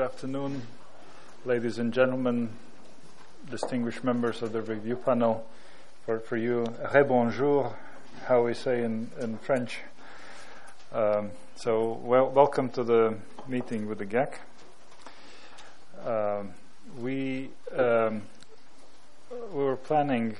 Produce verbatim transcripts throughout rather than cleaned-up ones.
afternoon, ladies and gentlemen, distinguished members of the review panel. For, for you, rebonjour, how we say in, in French. Um, so, well, welcome to the meeting with the G A C. Um, we um, we were planning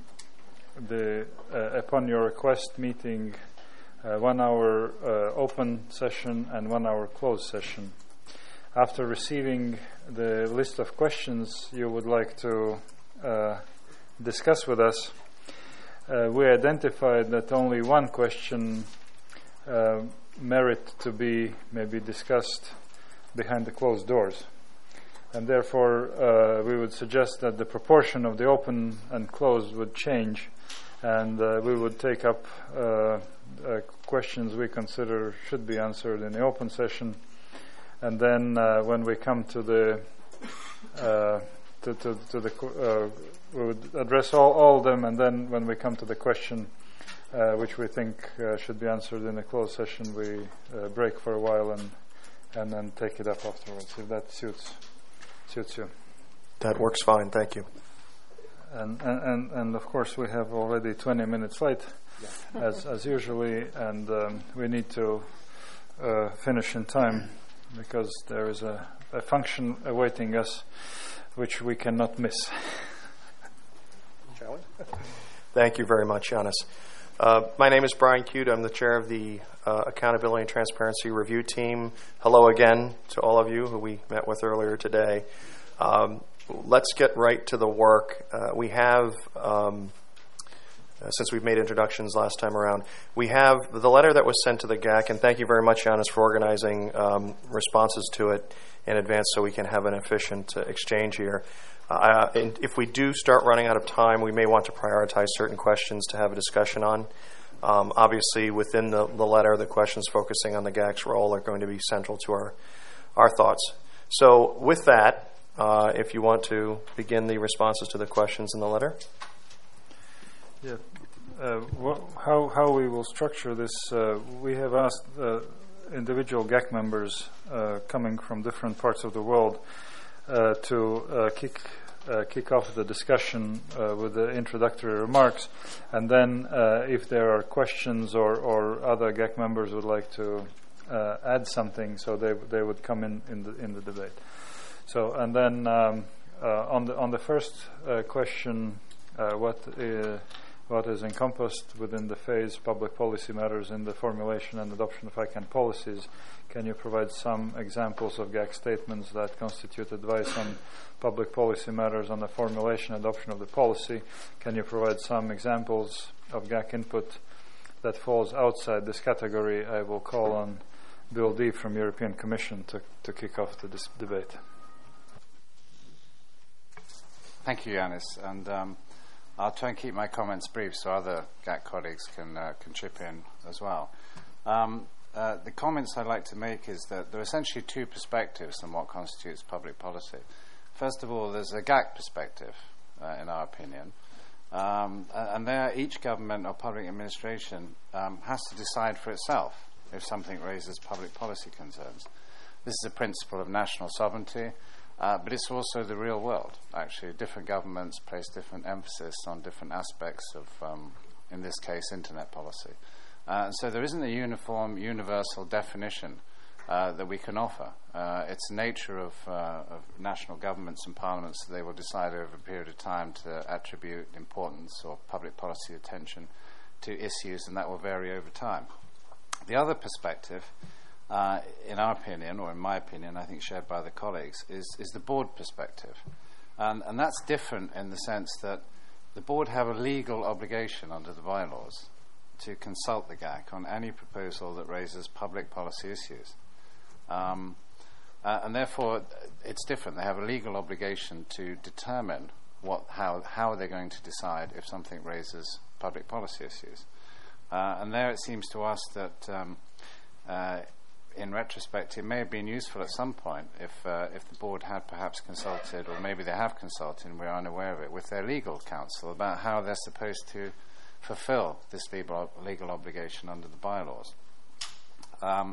the uh, upon your request meeting uh, one hour uh, open session and one hour closed session. After receiving the list of questions you would like to uh, discuss with us, uh, we identified that only one question uh, merit to be maybe discussed behind the closed doors. And therefore, uh, we would suggest that the proportion of the open and closed would change, and uh, we would take up uh, uh, questions we consider should be answered in the open session, and then uh, when we come to the uh, to, to, to the uh, we would address all, all of them, and then when we come to the question uh, which we think uh, should be answered in the closed session, we uh, break for a while and and then take it up afterwards, if that suits. Suits you. That works fine, thank you. And and, and, and of course we have already twenty minutes late, yeah. as as usually, and um, we need to uh, finish in time because there is a, a function awaiting us which we cannot miss. Shall we? Thank you very much, Janis. Uh, my name is Brian Cute. I'm the chair of the uh, Accountability and Transparency Review Team. Hello again to all of you who we met with earlier today. Um, let's get right to the work. Uh, we have, um, uh, since we've made introductions last time around, we have the letter that was sent to the G A C, and thank you very much, Janis, for organizing um, responses to it in advance so we can have an efficient uh, exchange here. Uh, and if we do start running out of time, we may want to prioritize certain questions to have a discussion on. Um, obviously, within the, the letter, the questions focusing on the G A C's role are going to be central to our, our thoughts. So with that, uh, if you want to begin the responses to the questions in the letter. Yeah. Uh, wh- how, how we will structure this, uh, we have asked uh, individual G A C members uh, coming from different parts of the world Uh, to uh, kick uh, kick off the discussion uh, with the introductory remarks, and then uh, if there are questions or, or other G A C members would like to uh, add something, so they they would come in in the in the debate. So and then um, uh, on the on the first uh, question, uh, what uh, what is encompassed within the phase public policy matters in the formulation and adoption of I C A N policies? Can you provide some examples of G A C statements that constitute advice on public policy matters on the formulation and adoption of the policy? Can you provide some examples of G A C input that falls outside this category? I will call on Bill Dee from European Commission to, to kick off the dis- debate. Thank you, Janis. And um, I'll try and keep my comments brief so other G A C colleagues can, uh, can chip in as well. Um, Uh, the comments I'd like to make is that there are essentially two perspectives on what constitutes public policy. First of all, there's a G A C perspective, uh, in our opinion, um, and there each government or public administration um, has to decide for itself if something raises public policy concerns. This is a principle of national sovereignty, uh, but it's also the real world. Actually, different governments place different emphasis on different aspects of, um, in this case, internet policy. Uh, so there isn't a uniform, universal definition uh, that we can offer. Uh, it's the nature of, uh, of national governments and parliaments that they will decide over a period of time to attribute importance or public policy attention to issues, and that will vary over time. The other perspective, uh, in our opinion, or in my opinion, I think shared by the colleagues, is, is the board perspective. And, and that's different in the sense that the board have a legal obligation under the bylaws to consult the G A C on any proposal that raises public policy issues. Um, uh, and therefore, it's different. They have a legal obligation to determine what, how, how they're going to decide if something raises public policy issues. Uh, and there it seems to us that, um, uh, in retrospect, it may have been useful at some point if, uh, if the board had perhaps consulted, or maybe they have consulted and we're unaware of it, with their legal counsel about how they're supposed to fulfill this legal, legal obligation under the bylaws. Um,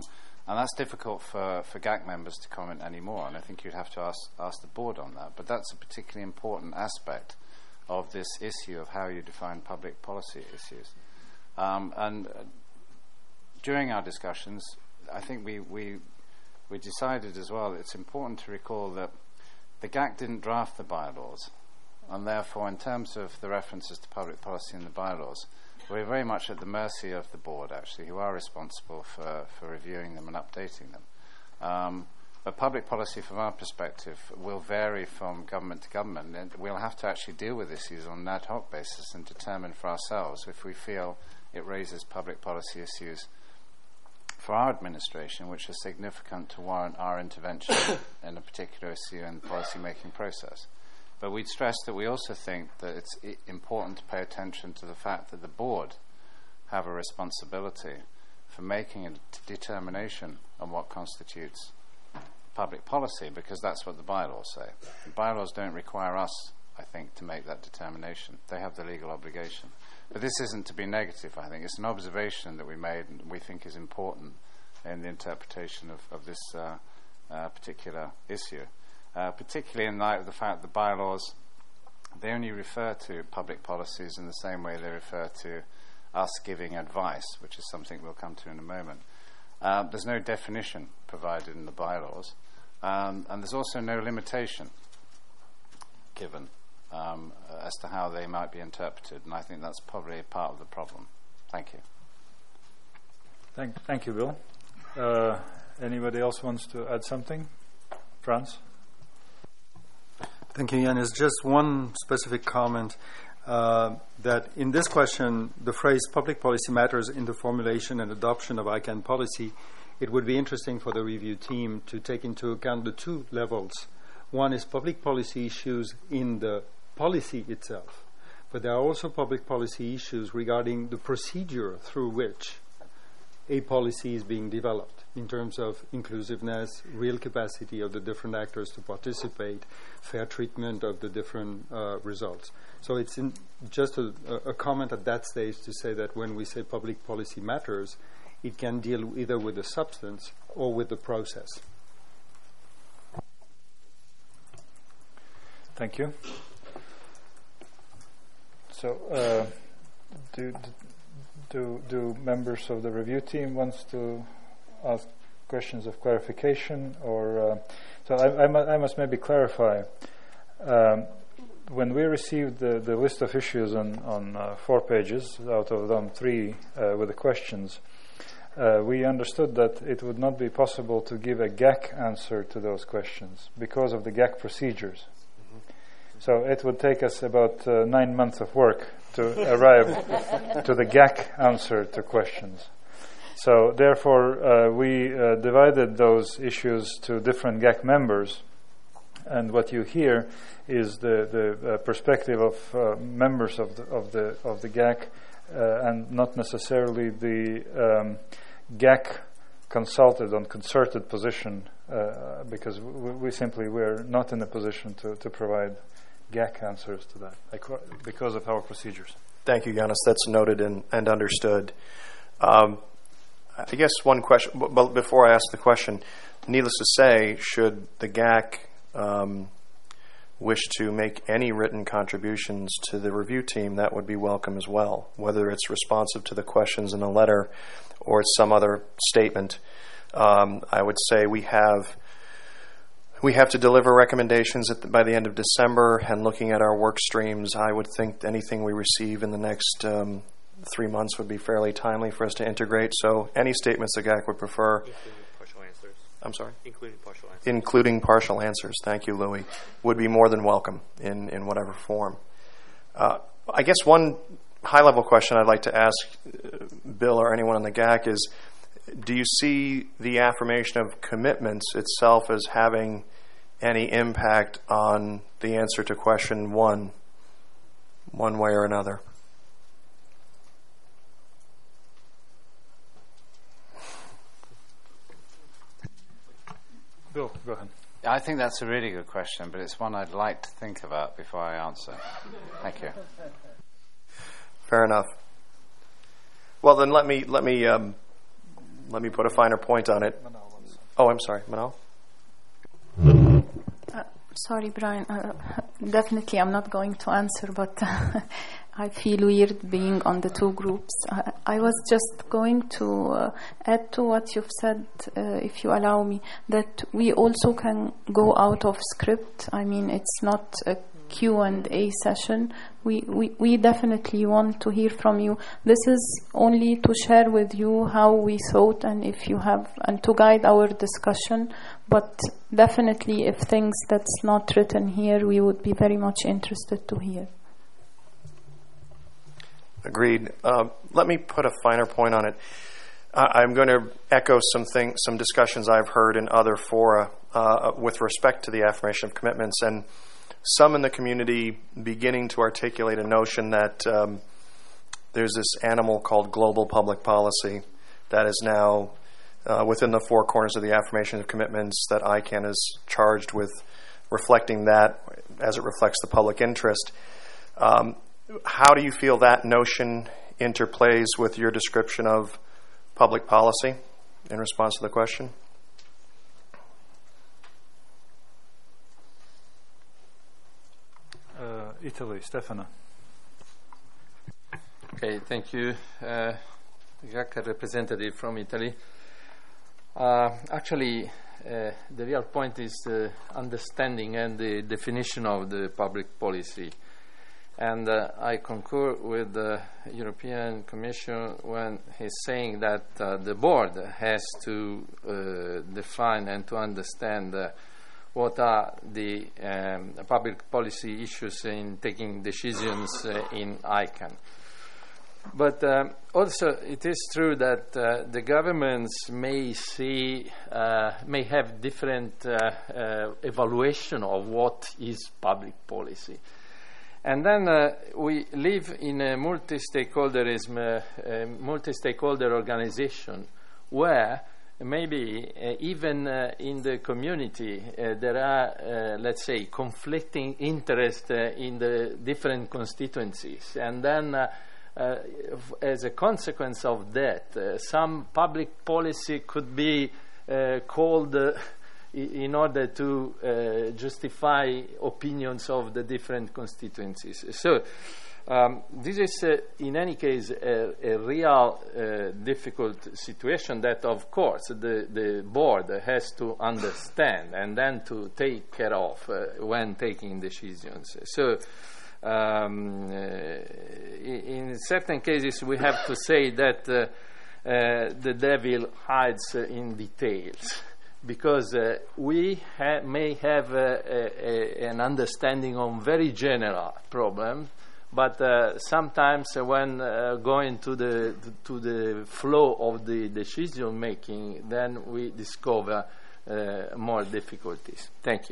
And that's difficult for, for G A C members to comment anymore, and I think you'd have to ask, ask the board on that. But that's a particularly important aspect of this issue of how you define public policy issues. Um, and uh, during our discussions, I think we, we, we decided as well it's important to recall that the G A C didn't draft the bylaws, and therefore in terms of the references to public policy in the bylaws, we're very much at the mercy of the board, actually, who are responsible for, for reviewing them and updating them. Um, but public policy, from our perspective, will vary from government to government, and we'll have to actually deal with issues on an ad hoc basis and determine for ourselves if we feel it raises public policy issues for our administration, which are significant to warrant our intervention in a particular issue in the policy-making process. But we'd stress that we also think that it's I- important to pay attention to the fact that the board have a responsibility for making a d- determination on what constitutes public policy, because that's what the bylaws say. The bylaws don't require us, I think, to make that determination. They have the legal obligation. But this isn't to be negative, I think. It's an observation that we made and we think is important in the interpretation of, of this uh, uh, particular issue. Uh, particularly in light of the fact that the bylaws, they only refer to public policies in the same way they refer to us giving advice, which is something we'll come to in a moment. Uh, there's no definition provided in the bylaws, um, and there's also no limitation given um, as to how they might be interpreted, and I think that's probably part of the problem. Thank you. Thank, thank you, Bill. Uh, anybody else wants to add something? Franz? Thank you, Yanis. Just one specific comment uh, that in this question, the phrase public policy matters in the formulation and adoption of I CANN policy, it would be interesting for the review team to take into account the two levels. One is public policy issues in the policy itself, but there are also public policy issues regarding the procedure through which a policy is being developed in terms of inclusiveness, real capacity of the different actors to participate, fair treatment of the different uh, results. So it's in just a, a comment at that stage to say that when we say public policy matters, it can deal either with the substance or with the process. Thank you. So, uh, do, do do members of the review team wants to ask questions of clarification, or uh, so I, I, mu- I must maybe clarify. Um, when we received the, the list of issues on on uh, four pages, out of them three uh, with the questions, uh, we understood that it would not be possible to give a G A C answer to those questions because of the G A C procedures. So it would take us about uh, nine months of work to arrive to the G A C answer to questions. So therefore, uh, we uh, divided those issues to different G A C members, and what you hear is the the uh, perspective of uh, members of the of the of the G A C, uh, and not necessarily the um, G A C consulted on concerted position, uh, because we, we simply we're not in a position to, to provide G A C answers to that because of our procedures. Thank you, Yanis. That's noted and, and understood. Um, I guess one question, but before I ask the question, needless to say, should the G A C um, wish to make any written contributions to the review team, that would be welcome as well, whether it's responsive to the questions in the letter or it's some other statement. Um, I would say we have we have to deliver recommendations at the, by the end of December, and looking at our work streams, I would think anything we receive in the next um, three months would be fairly timely for us to integrate. So any statements the G A C would prefer. Including partial answers. I'm sorry? Including partial answers. Including partial answers. Thank you, Louis. Would be more than welcome in, in whatever form. Uh, I guess one high-level question I'd like to ask uh, Bill or anyone on the G A C is, do you see the affirmation of commitments itself as having any impact on the answer to question one, one way or another? Bill, go ahead. I think that's a really good question, but it's one I'd like to think about before I answer. Thank you. Fair enough. Well, then let me let me um, let me put a finer point on it. Oh, I'm sorry, Manal? Uh, sorry, Brian. Uh, definitely, I'm not going to answer, but I feel weird being on the two groups. I, I was just going to uh, add to what you've said, uh, if you allow me, that we also can go out of script. I mean, it's not a Q and A session. We, we, we definitely want to hear from you. This is only to share with you how we thought and if you have, and to guide our discussion. But definitely, if things that's not written here, we would be very much interested to hear. Agreed. Uh, let me put a finer point on it. Uh, I'm going to echo some thing, some discussions I've heard in other fora uh, with respect to the affirmation of commitments, and some in the community beginning to articulate a notion that um, there's this animal called global public policy that is now uh, within the four corners of the affirmation of commitments, that I CAN is charged with reflecting that as it reflects the public interest. Um, how do you feel that notion interplays with your description of public policy in response to the question? Uh, Italy, Stefano. Okay, thank you. Uh, Jacques, a representative from Italy. Uh, actually, uh, the real point is the understanding and the definition of the public policy. And uh, I concur with the European Commission when he's saying that uh, the board has to uh, define and to understand uh, what are the um, public policy issues in taking decisions uh, in I CAN. But um, also it is true that uh, the governments may see, uh, may have different uh, uh, evaluation of what is public policy. And then uh, we live in a multi-stakeholderism, uh, uh, multi-stakeholder organization where maybe uh, even uh, in the community uh, there are, uh, let's say, conflicting interests uh, in the different constituencies. And then uh, uh, as a consequence of that, uh, some public policy could be uh, called uh, in order to uh, justify opinions of the different constituencies. So um, this is, uh, in any case, a, a real uh, difficult situation that, of course, the, the board has to understand and then to take care of uh, when taking decisions. So um, uh, in certain cases, we have to say that uh, uh, the devil hides uh, in details. Because uh, we ha may have uh, a, a, an understanding on very general problems, but uh, sometimes uh, when uh, going to the to the flow of the decision making, then we discover uh, more difficulties. Thank you.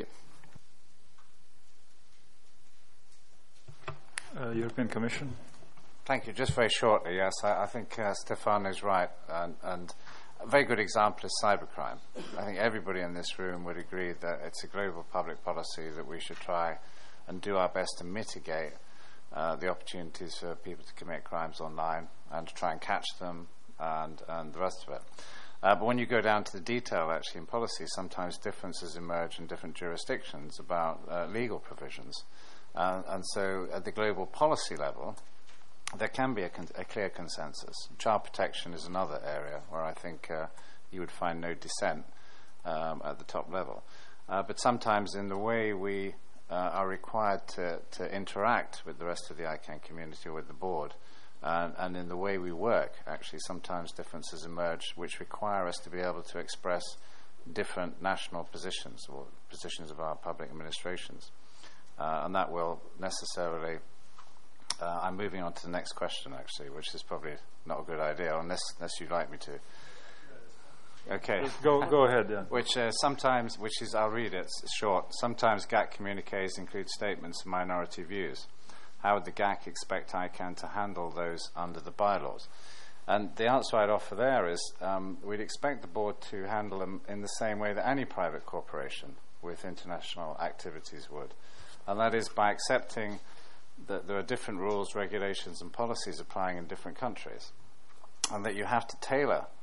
Uh, European Commission. Thank you. Just very shortly, yes, I, I think uh, Stefano is right, and. and a very good example is cybercrime. I think everybody in this room would agree that it's a global public policy that we should try and do our best to mitigate uh, the opportunities for people to commit crimes online and to try and catch them and, and the rest of it. Uh, but when you go down to the detail, actually, in policy, sometimes differences emerge in different jurisdictions about uh, legal provisions. Uh, and so at the global policy level, there can be a, con a clear consensus. Child protection is another area where I think uh, you would find no dissent um, at the top level. Uh, but sometimes in the way we uh, are required to, to interact with the rest of the I CAN community or with the board, uh, and in the way we work, actually sometimes differences emerge which require us to be able to express different national positions or positions of our public administrations. Uh, and that will necessarily Uh, I'm moving on to the next question, actually, which is probably not a good idea, unless unless you'd like me to. Okay. Go go ahead. Yeah. Which uh, sometimes, which is, I'll read it. It's short. Sometimes G A C communiques include statements of minority views. How would the G A C expect I CAN to handle those under the bylaws? And the answer I'd offer there is um, we'd expect the board to handle them in the same way that any private corporation with international activities would, and that is by accepting that there are different rules, regulations and policies applying in different countries, and that you have to tailor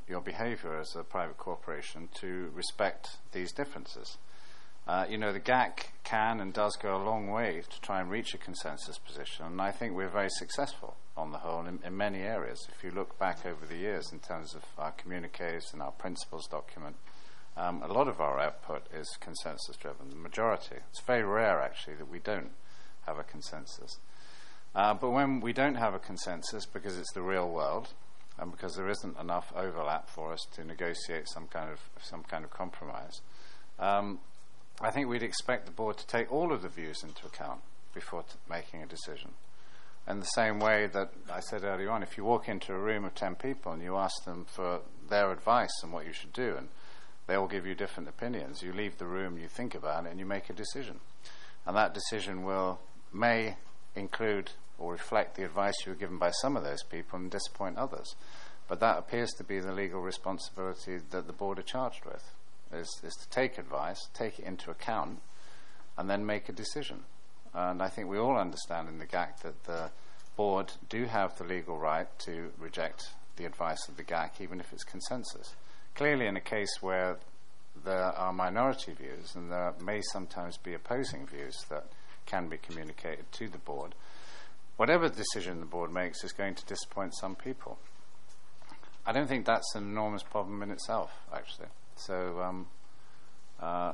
your behavior as a private corporation to respect these differences. Uh, you know, the G A C can and does go a long way to try and reach a consensus position, and I think we're very successful on the whole in, in many areas. If you look back over the years in terms of our communiques and our principles document, um, a lot of our output is consensus-driven, the majority. It's very rare, actually, that we don't have a consensus. Uh, but when we don't have a consensus, because it's the real world, and because there isn't enough overlap for us to negotiate some kind of some kind of compromise, um, I think we'd expect the board to take all of the views into account before t- making a decision. In the same way that I said earlier on, if you walk into a room of ten people and you ask them for their advice on what you should do, and they all give you different opinions, you leave the room, you think about it, and you make a decision. And that decision will may include or reflect the advice you were given by some of those people and disappoint others. But that appears to be the legal responsibility that the board are charged with, is, is to take advice, take it into account, and then make a decision. And I think we all understand in the G A C that the board do have the legal right to reject the advice of the G A C, even if it's consensus. Clearly, in a case where there are minority views, and there may sometimes be opposing views that can be communicated to the board, whatever decision the board makes is going to disappoint some people. I don't think that's an enormous problem in itself, actually. So um, uh,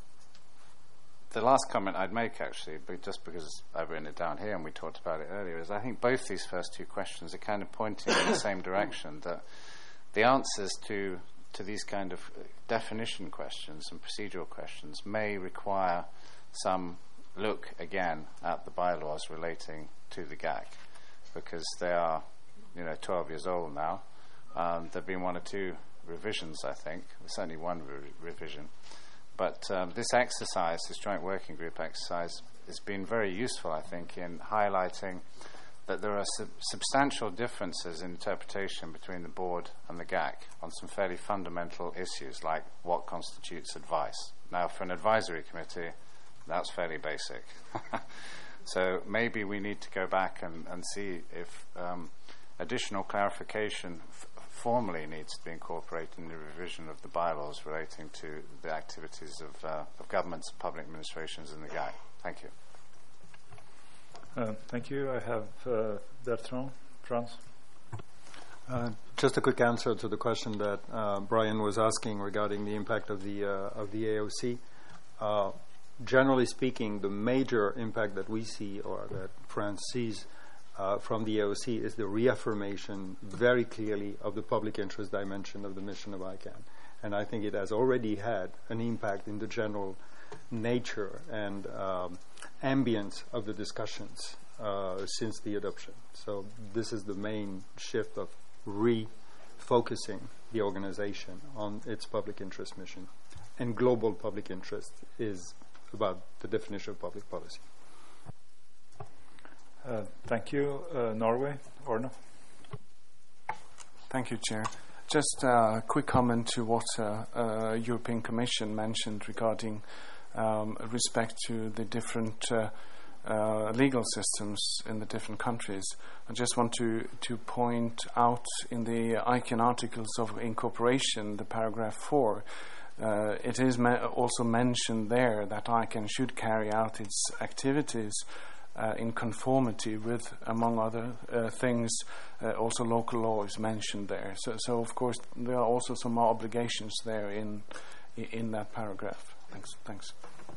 the last comment I'd make, actually, but just because I've written it down here and we talked about it earlier, is I think both these first two questions are kind of pointing in the same direction, that the answers to to these kind of definition questions and procedural questions may require some look again at the bylaws relating to the G A C, because they are, you know, twelve years old now. Um, there have been one or two revisions, I think, certainly one re- revision. But um, this exercise, this joint working group exercise, has been very useful, I think, in highlighting that there are sub- substantial differences in interpretation between the board and the G A C on some fairly fundamental issues, like what constitutes advice. Now, for an advisory committee, that's fairly basic. So maybe we need to go back and, and see if um, additional clarification f- formally needs to be incorporated in the revision of the bylaws relating to the activities of, uh, of governments and public administrations in the G A C. Thank you. Uh, thank you. I have uh, Bertrand, France. Uh, just a quick answer to the question that uh, Brian was asking regarding the impact of the uh, of the A O C. Uh, generally speaking, the major impact that we see, or that France sees uh, from the A O C, is the reaffirmation very clearly of the public interest dimension of the mission of I CANN. And I think it has already had an impact in the general nature and um, ambience of the discussions uh, since the adoption. So this is the main shift of refocusing the organization on its public interest mission. And global public interest is about the definition of public policy. Uh, thank you. Uh, Norway, Orna. Thank you, Chair. Just a quick comment to what uh, uh, European Commission mentioned regarding um, respect to the different uh, uh, legal systems in the different countries. I just want to, to point out in the I CANN Articles of Incorporation, the paragraph four, uh, it is me- also mentioned there that I CANN should carry out its activities Uh, in conformity with, among other uh, things, uh, also local law is mentioned there. So, so of course, there are also some obligations there in in that paragraph. Thanks. Thanks.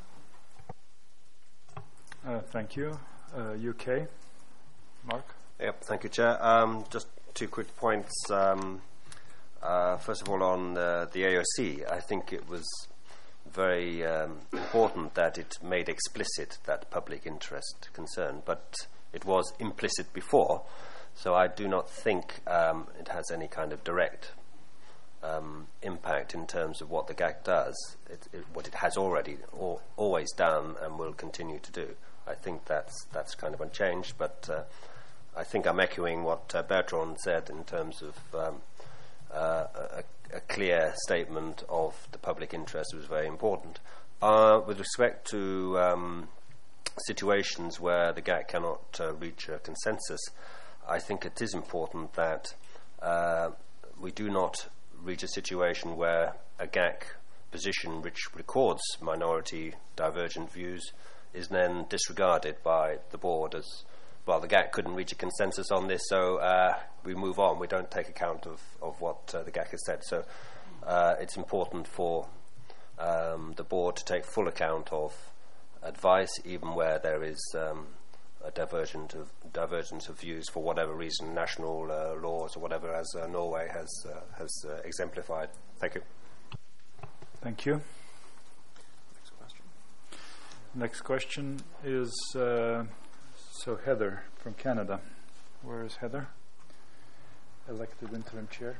Uh, thank you. Uh, U K, Mark. Yep. Thank you, Chair. Um, just two quick points. Um, uh, first of all, on uh, the A O C, I think it was very um, important that it made explicit that public interest concern, but it was implicit before, so I do not think um, it has any kind of direct um, impact in terms of what the G A C does, it, it, what it has already or, always done and will continue to do. I think that's that's kind of unchanged, but uh, I think I'm echoing what uh, Bertrand said in terms of um, uh, a, a clear statement of the public interest was very important. Uh, with respect to um, situations where the G A C cannot uh, reach a consensus, I think it is important that uh, we do not reach a situation where a G A C position which records minority divergent views is then disregarded by the board as, well, the G A C couldn't reach a consensus on this, so uh, we move on. We don't take account of, of what uh, the G A C has said. So uh, it's important for um, the board to take full account of advice, even where there is um, a divergent of, divergence of views for whatever reason, national uh, laws or whatever, as uh, Norway has, uh, has uh, exemplified. Thank you. Thank you. Next question. Next question is, uh, so Heather from Canada. Where is Heather? Elected interim chair.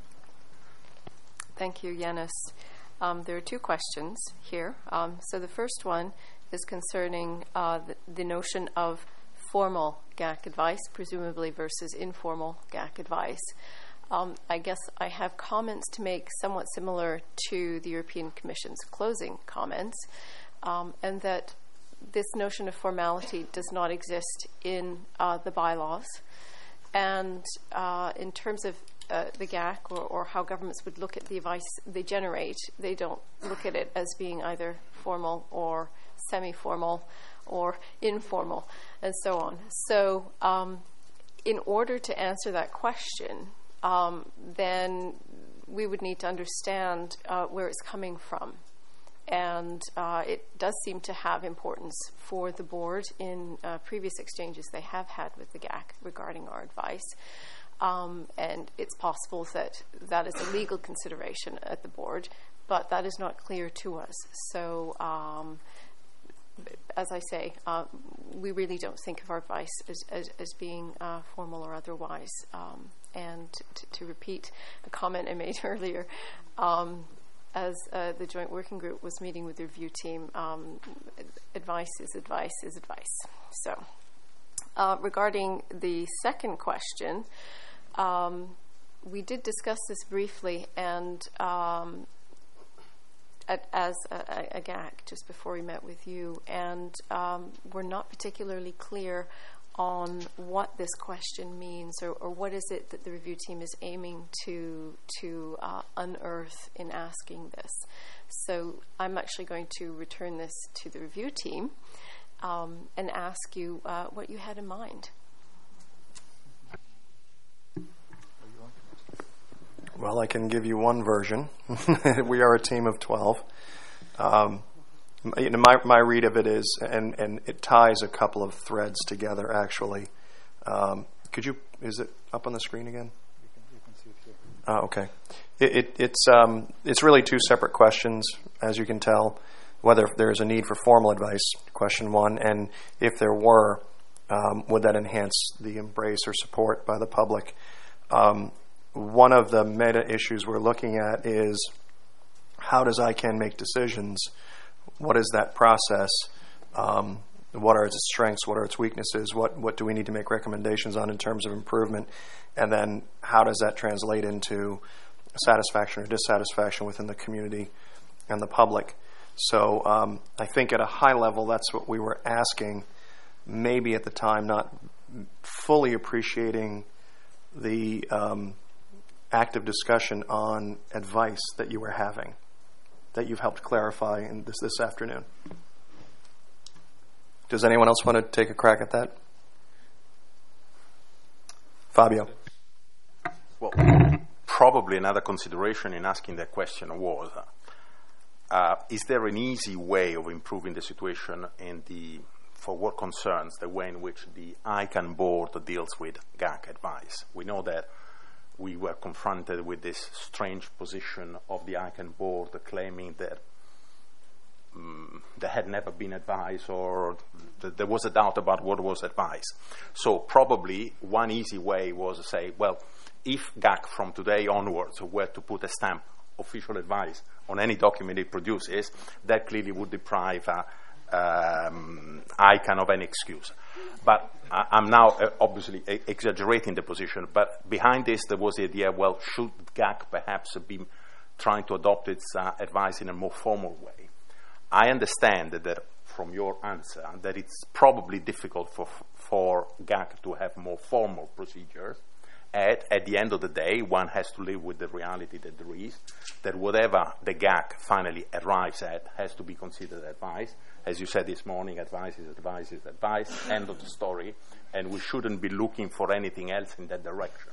Thank you, Yanis. Um, there are two questions here. Um, so the first one is concerning uh, the, the notion of formal G A C advice, presumably, versus informal G A C advice. Um, I guess I have comments to make somewhat similar to the European Commission's closing comments, um, and that this notion of formality does not exist in uh, the bylaws. And uh, in terms of uh, the G A C or, or how governments would look at the advice they generate, they don't look at it as being either formal or semi-formal or informal, and so on. So um, in order to answer that question, um, then we would need to understand uh, where it's coming from. And uh, it does seem to have importance for the board in uh, previous exchanges they have had with the G A C regarding our advice. Um, and it's possible that that is a legal consideration at the board, but that is not clear to us. So, um, as I say, uh, we really don't think of our advice as, as, as being uh, formal or otherwise. Um, and t- to repeat a comment I made earlier, um, as uh, the joint working group was meeting with the review team, um, advice is advice is advice. So, uh, regarding the second question, um, we did discuss this briefly, and um, at, as a, a G A C just before we met with you, and um, we're not particularly clear on what this question means, or, or what is it that the review team is aiming to to uh, unearth in asking this. So I'm actually going to return this to the review team um, and ask you uh, what you had in mind. Well, I can give you one version. We are a team of twelve. Um, You know, my my read of it is, and, and it ties a couple of threads together. Actually, um, could you? Is it up on the screen again? You can, you can see it here. Oh, okay. It, it, it's um, it's really two separate questions, as you can tell. Whether there is a need for formal advice, question one, and if there were, um, would that enhance the embrace or support by the public? Um, one of the meta issues we're looking at is how does I CAN make decisions? What is that process? Um, what are its strengths? What are its weaknesses? What what do we need to make recommendations on in terms of improvement? And then how does that translate into satisfaction or dissatisfaction within the community and the public? So um, I think at a high level, that's what we were asking, maybe at the time not fully appreciating the um, active discussion on advice that you were having, that you've helped clarify in this this afternoon. Does anyone else want to take a crack at that? Fabio. Well, probably another consideration in asking that question was, uh, is there an easy way of improving the situation in the, for what concerns the way in which the I CAN board deals with G A C advice? We know that we were confronted with this strange position of the I CAN board claiming that um, there had never been advice, or th- there was a doubt about what was advice. So probably one easy way was to say, well, if G A C from today onwards were to put a stamp, official advice, on any document it produces, that clearly would deprive uh, um, I CAN of any excuse. But uh, I'm now uh, obviously uh, exaggerating the position, but behind this there was the idea, well, should G A C perhaps be trying to adopt its uh, advice in a more formal way? I understand that from your answer that it's probably difficult for for G A C to have more formal procedures. At, at the end of the day, one has to live with the reality that there is, that whatever the G A C finally arrives at has to be considered advice. As you said this morning, advice is advice is advice, end of the story, and we shouldn't be looking for anything else in that direction.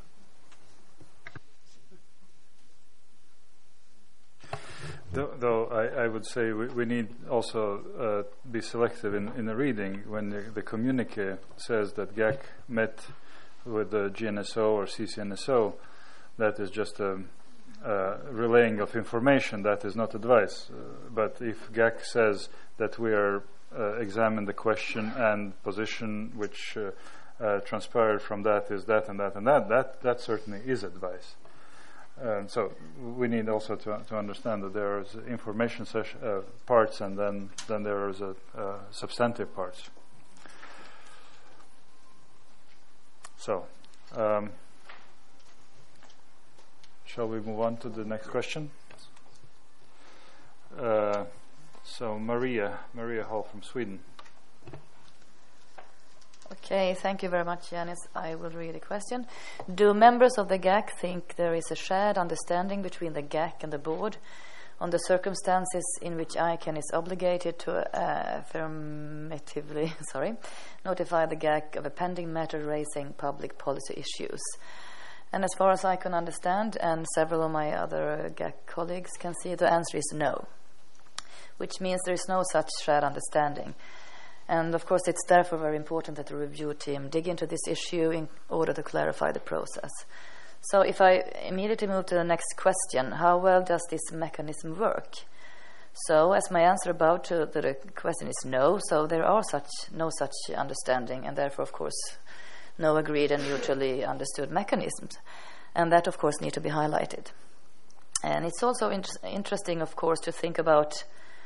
Though, though I, I would say we, we need also uh, be selective in, in the reading. When the, the communique says that G A C met with the G N S O or C C N S O, that is just a, a relaying of information, that is not advice. Uh, but if G A C says that we are uh, examine the question and position which uh, uh, transpired from that is that and that and that, that, that certainly is advice. Um, so we need also to, to understand that there is information ses- uh, parts and then, then there is a, uh, substantive parts. So, um, shall we move on to the next question? Uh, so Maria, Maria Hall from Sweden. Okay, thank you very much, Yanis. I will read a question. Do members of the G A C think there is a shared understanding between the G A C and the board on the circumstances in which I C A N is obligated to uh, affirmatively sorry, notify the G A C of a pending matter raising public policy issues? And as far as I can understand, and several of my other G A C colleagues can see, the answer is no, which means there is no such shared understanding. And of course, it's therefore very important that the review team dig into this issue in order to clarify the process. So if I immediately move to the next question, how well does this mechanism work? So as my answer above to the question is no, so there are such no such understanding, and therefore, of course, no agreed and mutually understood mechanisms. And that, of course, need to be highlighted. And it's also in- interesting, of course, to think about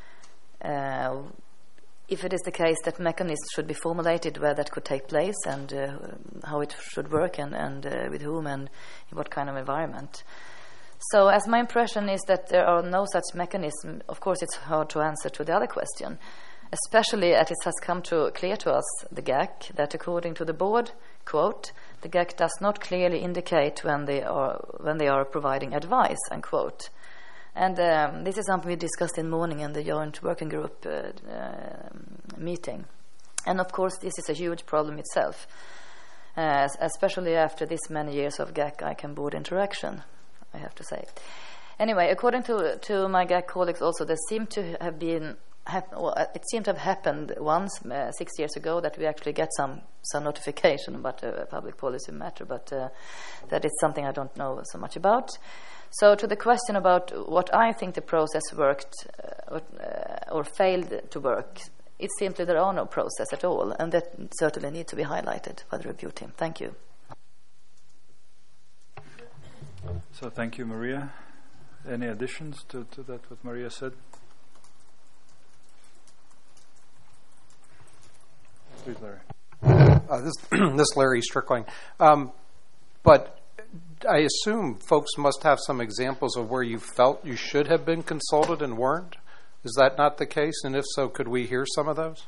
uh, if it is the case that mechanisms should be formulated, where that could take place, and uh, how it should work, and, and uh, with whom, and in what kind of environment. So as my impression is that there are no such mechanism, of course it's hard to answer to the other question, especially as it has come to clear to us, the G A C, that according to the board, quote, the G A C does not clearly indicate when they are when they are providing advice, unquote. And um, this is something we discussed in morning in the joint working group uh, uh, meeting. And of course, this is a huge problem itself, uh, especially after this many years of G A C I C A N board interaction, I have to say. Anyway, according to to my G A C colleagues also, there seemed to have been, hap- well, it seemed to have happened once, uh, six years ago, that we actually get some, some notification about a public policy matter, but uh, that is something I don't know so much about. So to the question about what I think the process worked uh, or, uh, or failed to work, it's simply there are no process at all, and that certainly needs to be highlighted by the review team. Thank you. So thank you, Maria. Any additions to, to that, what Maria said? Please, Larry. Uh, this, this is Larry Strickling. Um, but I assume folks must have some examples of where you felt you should have been consulted and weren't. Is that not the case? And if so, could we hear some of those?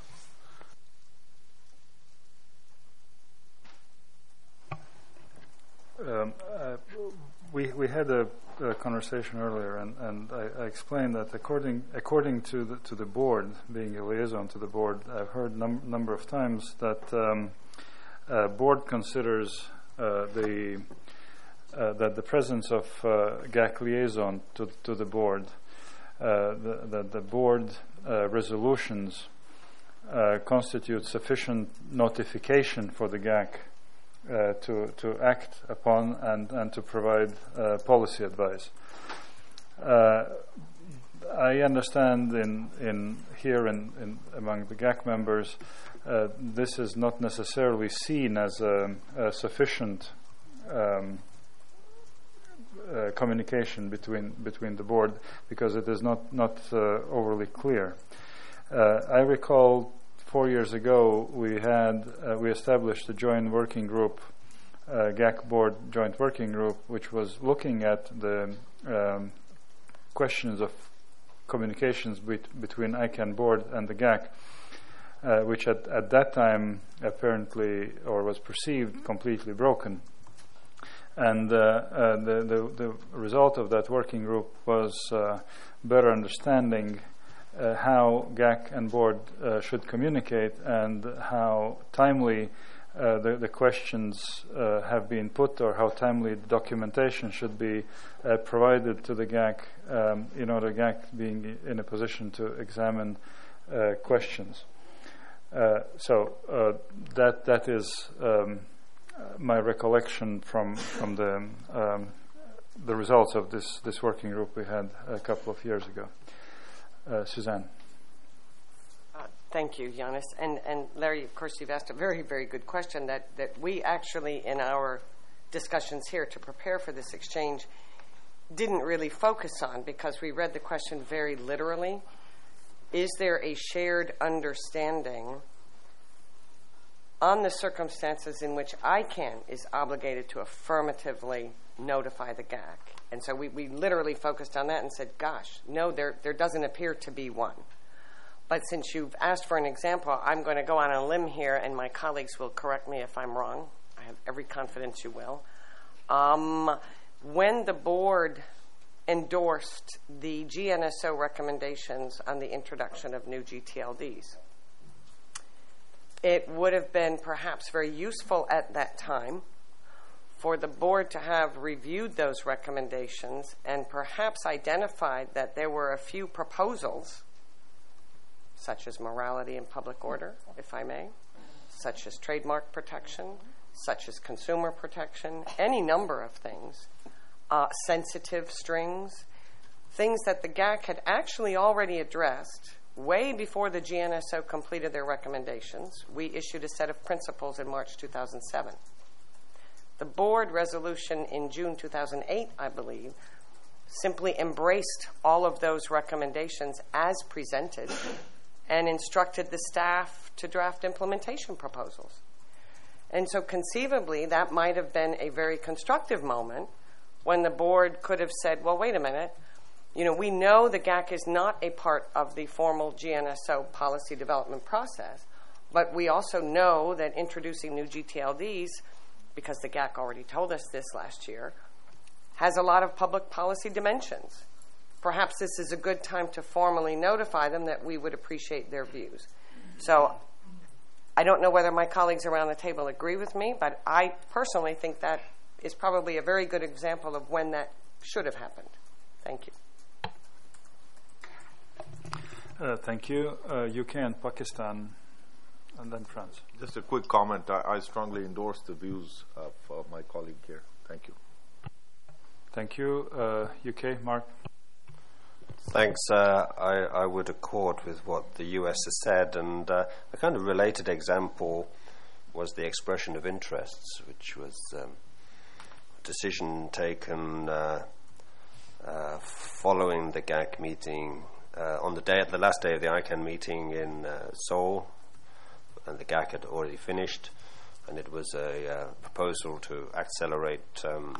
Um, uh, we we had a, a conversation earlier, and, and I, I explained that according according to the to the board, being a liaison to the board, I've heard a num- number of times that um, uh, board considers uh, the uh, that the presence of uh, G A C liaison to to the board, uh, the, the the board uh, resolutions uh, constitute sufficient notification for the G A C. Uh, to to act upon and, and to provide uh, policy advice. Uh, I understand in in here in, in among the G A C members, uh, this is not necessarily seen as a, a sufficient um, uh, communication between between the board, because it is not not uh, overly clear. Uh, I recall. Four years ago, we had uh, we established a joint working group, uh, G A C board joint working group, which was looking at the um, questions of communications bet- between I C A N board and the G A C, uh, which at, at that time apparently, or was perceived, completely broken. And uh, uh, the, the, the result of that working group was uh, better understanding uh, how G A C and board uh, should communicate and how timely uh, the, the questions uh, have been put, or how timely documentation should be uh, provided to the G A C um, in order G A C being in a position to examine uh, questions. Uh, so uh, that that is um, my recollection from from the um, the results of this this working group we had a couple of years ago. Uh, Suzanne. Uh, thank you, Giannis. And and Larry, of course, you've asked a very, very good question that, that we actually, in our discussions here to prepare for this exchange, didn't really focus on, because we read the question very literally. Is there a shared understanding on the circumstances in which I C A N is obligated to affirmatively notify the G A C? And so we, we literally focused on that and said, gosh, no, there, there doesn't appear to be one. But since you've asked for an example, I'm going to go on a limb here, and my colleagues will correct me if I'm wrong. I have every confidence you will. Um, when the board endorsed the G N S O recommendations on the introduction of new G T L Ds, it would have been perhaps very useful at that time for the board to have reviewed those recommendations and perhaps identified that there were a few proposals, such as morality and public order, if I may, such as trademark protection, such as consumer protection, any number of things, uh, sensitive strings, things that the G A C had actually already addressed way before the G N S O completed their recommendations. We issued a set of principles in March two thousand seven. The board resolution in June two thousand eight, I believe, simply embraced all of those recommendations as presented and instructed the staff to draft implementation proposals. And so conceivably, that might have been a very constructive moment when the board could have said, well, wait a minute, you know, we know the G A C is not a part of the formal G N S O policy development process, but we also know that introducing new G T L Ds, because the G A C already told us this last year, has a lot of public policy dimensions. Perhaps this is a good time to formally notify them that we would appreciate their views. So I don't know whether my colleagues around the table agree with me, but I personally think that is probably a very good example of when that should have happened. Thank you. Uh, thank you. Uh, U K and Pakistan, and then France. Just a quick comment. I, I strongly endorse the views of uh, my colleague here. Thank you. Thank you. Uh, U K, Mark. Thanks. Uh, I, I would accord with what the U S has said, and uh, a kind of related example was the expression of interests, which was um, a decision taken uh, uh, following the G A C meeting uh, on the day, the last day of the I C A N meeting in uh, Seoul, and the G A C had already finished, and it was a uh, proposal to accelerate um,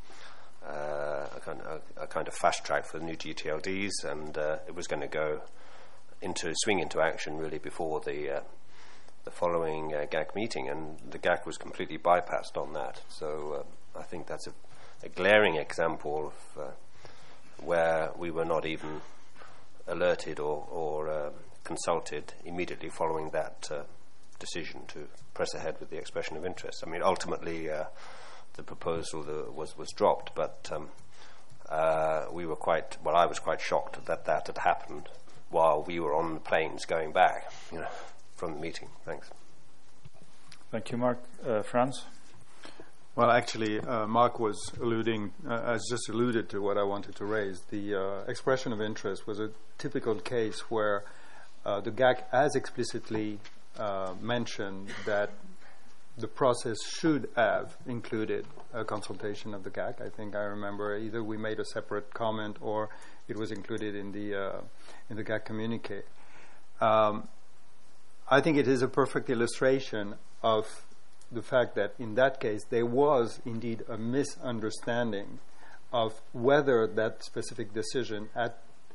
uh, a, kind of, a, a kind of fast track for the new G T L Ds, and uh, it was going to go into swing into action really before the uh, the following uh, G A C meeting, and the G A C was completely bypassed on that. So uh, I think that's a, a glaring example of uh, where we were not even alerted or, or uh, consulted immediately following that uh, decision to press ahead with the expression of interest. I mean, ultimately, uh, the proposal the, was was dropped, but um, uh, we were quite well. I was quite shocked that that had happened while we were on the planes going back, you know, from the meeting. Thanks. Thank you, Mark. Uh, Franz. Well, actually, uh, Mark was alluding, uh, has just alluded to what I wanted to raise. The uh, expression of interest was a typical case where uh, the G A C has explicitly uh, mentioned that the process should have included a consultation of the G A C. I think I remember either we made a separate comment or it was included in the uh, in the G A C communique. Um, I think it is a perfect illustration of the fact that in that case there was indeed a misunderstanding of whether that specific decision had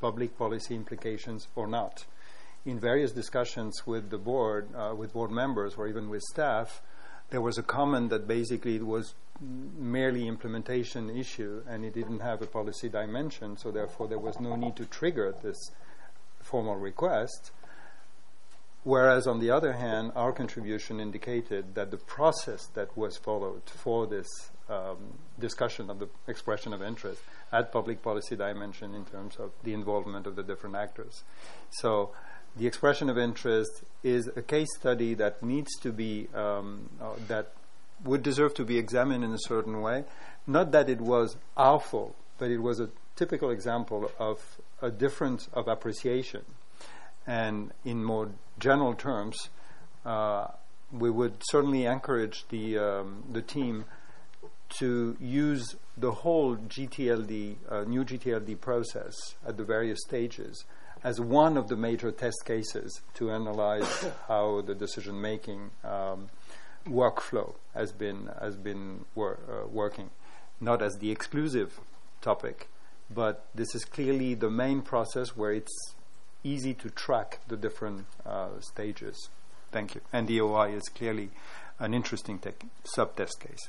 public policy implications or not. In various discussions with the board, uh, with board members, or even with staff, there was a comment that basically it was merely implementation issue and it didn't have a policy dimension, so therefore there was no need to trigger this formal request. Whereas on the other hand, our contribution indicated that the process that was followed for this um, discussion of the expression of interest had public policy dimension in terms of the involvement of the different actors. So the expression of interest is a case study that needs to be, um, uh, that would deserve to be examined in a certain way. Not that it was awful, but it was a typical example of a difference of appreciation. And in more general terms, uh, we would certainly encourage the um, the team to use the whole G T L D, uh, new G T L D process at the various stages as one of the major test cases to analyze how the decision-making um, workflow has been has been wor- uh, working, not as the exclusive topic, but this is clearly the main process where it's easy to track the different uh, stages. Thank you. And the O I is clearly an interesting tech sub-test case.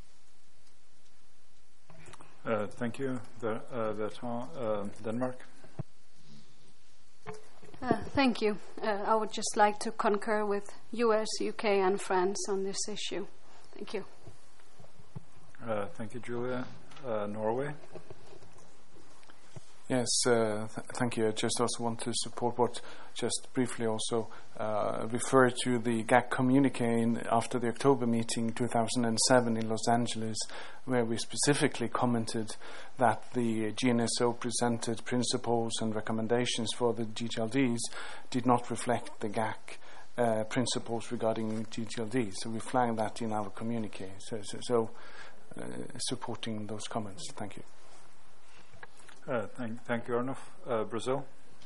Uh, thank you, Ver- uh, Bertrand. Uh, Denmark. Uh, thank you. Uh, I would just like to concur with U S, U K, and France on this issue. Thank you. Uh, thank you, Julia. Uh, Norway. Yes, uh, th- thank you. I just also want to support what just briefly also uh, refer to the G A C communique in, after the October meeting two thousand seven in Los Angeles, where we specifically commented that the G N S O presented principles and recommendations for the G T L Ds did not reflect the G A C uh, principles regarding G T L Ds. So we flagged that in our communique. So, so, so uh, supporting those comments. Thank you. Uh, thank, thank you, Arnulf. Uh, Brazil.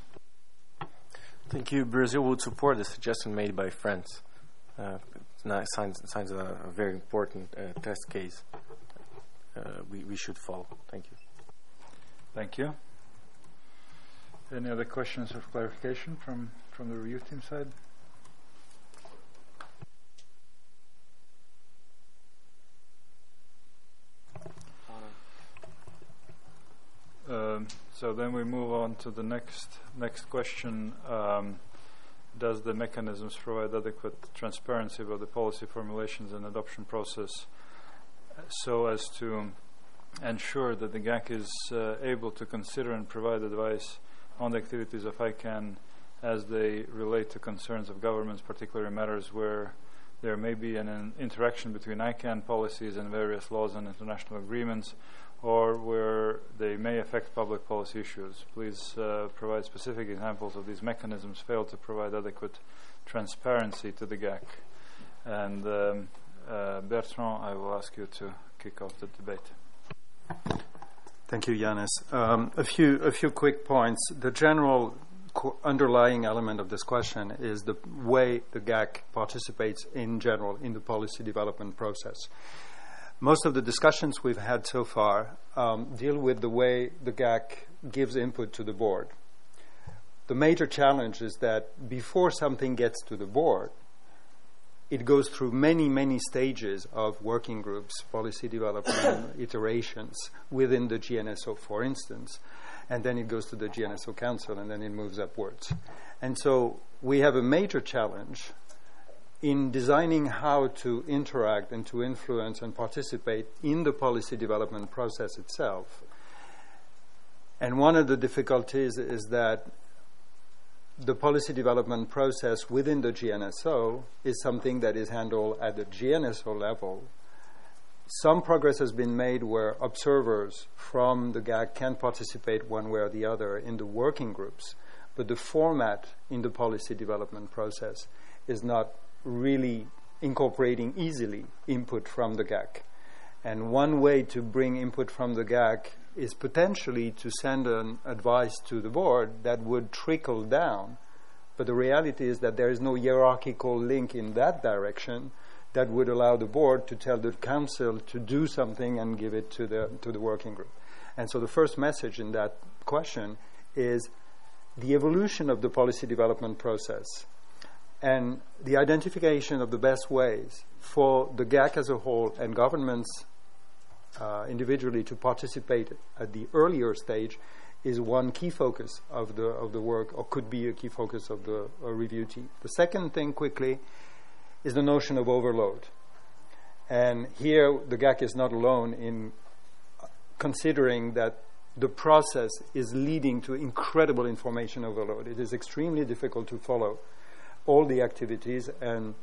Thank you. Brazil would support the suggestion made by France. Uh, it's not, signs, signs a, a very important uh, test case. Uh, we, we should follow. Thank you. Thank you. Any other questions or clarification from, from the review team side? Um, so then we move on to the next next question. Um, does the mechanisms provide adequate transparency about the policy formulations and adoption process so as to ensure that the G A C is uh, able to consider and provide advice on the activities of I CANN as they relate to concerns of governments, particularly in matters where there may be an, an interaction between I CANN policies and various laws and international agreements, or where they may affect public policy issues. Please uh, provide specific examples of these mechanisms fail to provide adequate transparency to the G A C. And um, uh, Bertrand, I will ask you to kick off the debate. Thank you, Yanis. Um, a few a few quick points. The general co- underlying element of this question is the way the G A C participates in general in the policy development process. Most of the discussions we've had so far um, deal with the way the G A C gives input to the board. The major challenge is that before something gets to the board, it goes through many, many stages of working groups, policy development, iterations within the G N S O, for instance, and then it goes to the G N S O Council, and then it moves upwards. And so we have a major challenge in designing how to interact and to influence and participate in the policy development process itself. And one of the difficulties is that the policy development process within the G N S O is something that is handled at the G N S O level. Some progress has been made where observers from the G A C can participate one way or the other in the working groups, but the format in the policy development process is not really incorporating easily input from the G A C. And one way to bring input from the G A C is potentially to send an advice to the board that would trickle down. But the reality is that there is no hierarchical link in that direction that would allow the board to tell the council to do something and give it to the to the working group. And so the first message in that question is the evolution of the policy development process and the identification of the best ways for the G A C as a whole and governments uh, individually to participate at the earlier stage is one key focus of the of the work, or could be a key focus of the uh, review team. The second thing, quickly, is the notion of overload. And here, the G A C is not alone in considering that the process is leading to incredible information overload. It is extremely difficult to follow all the activities, and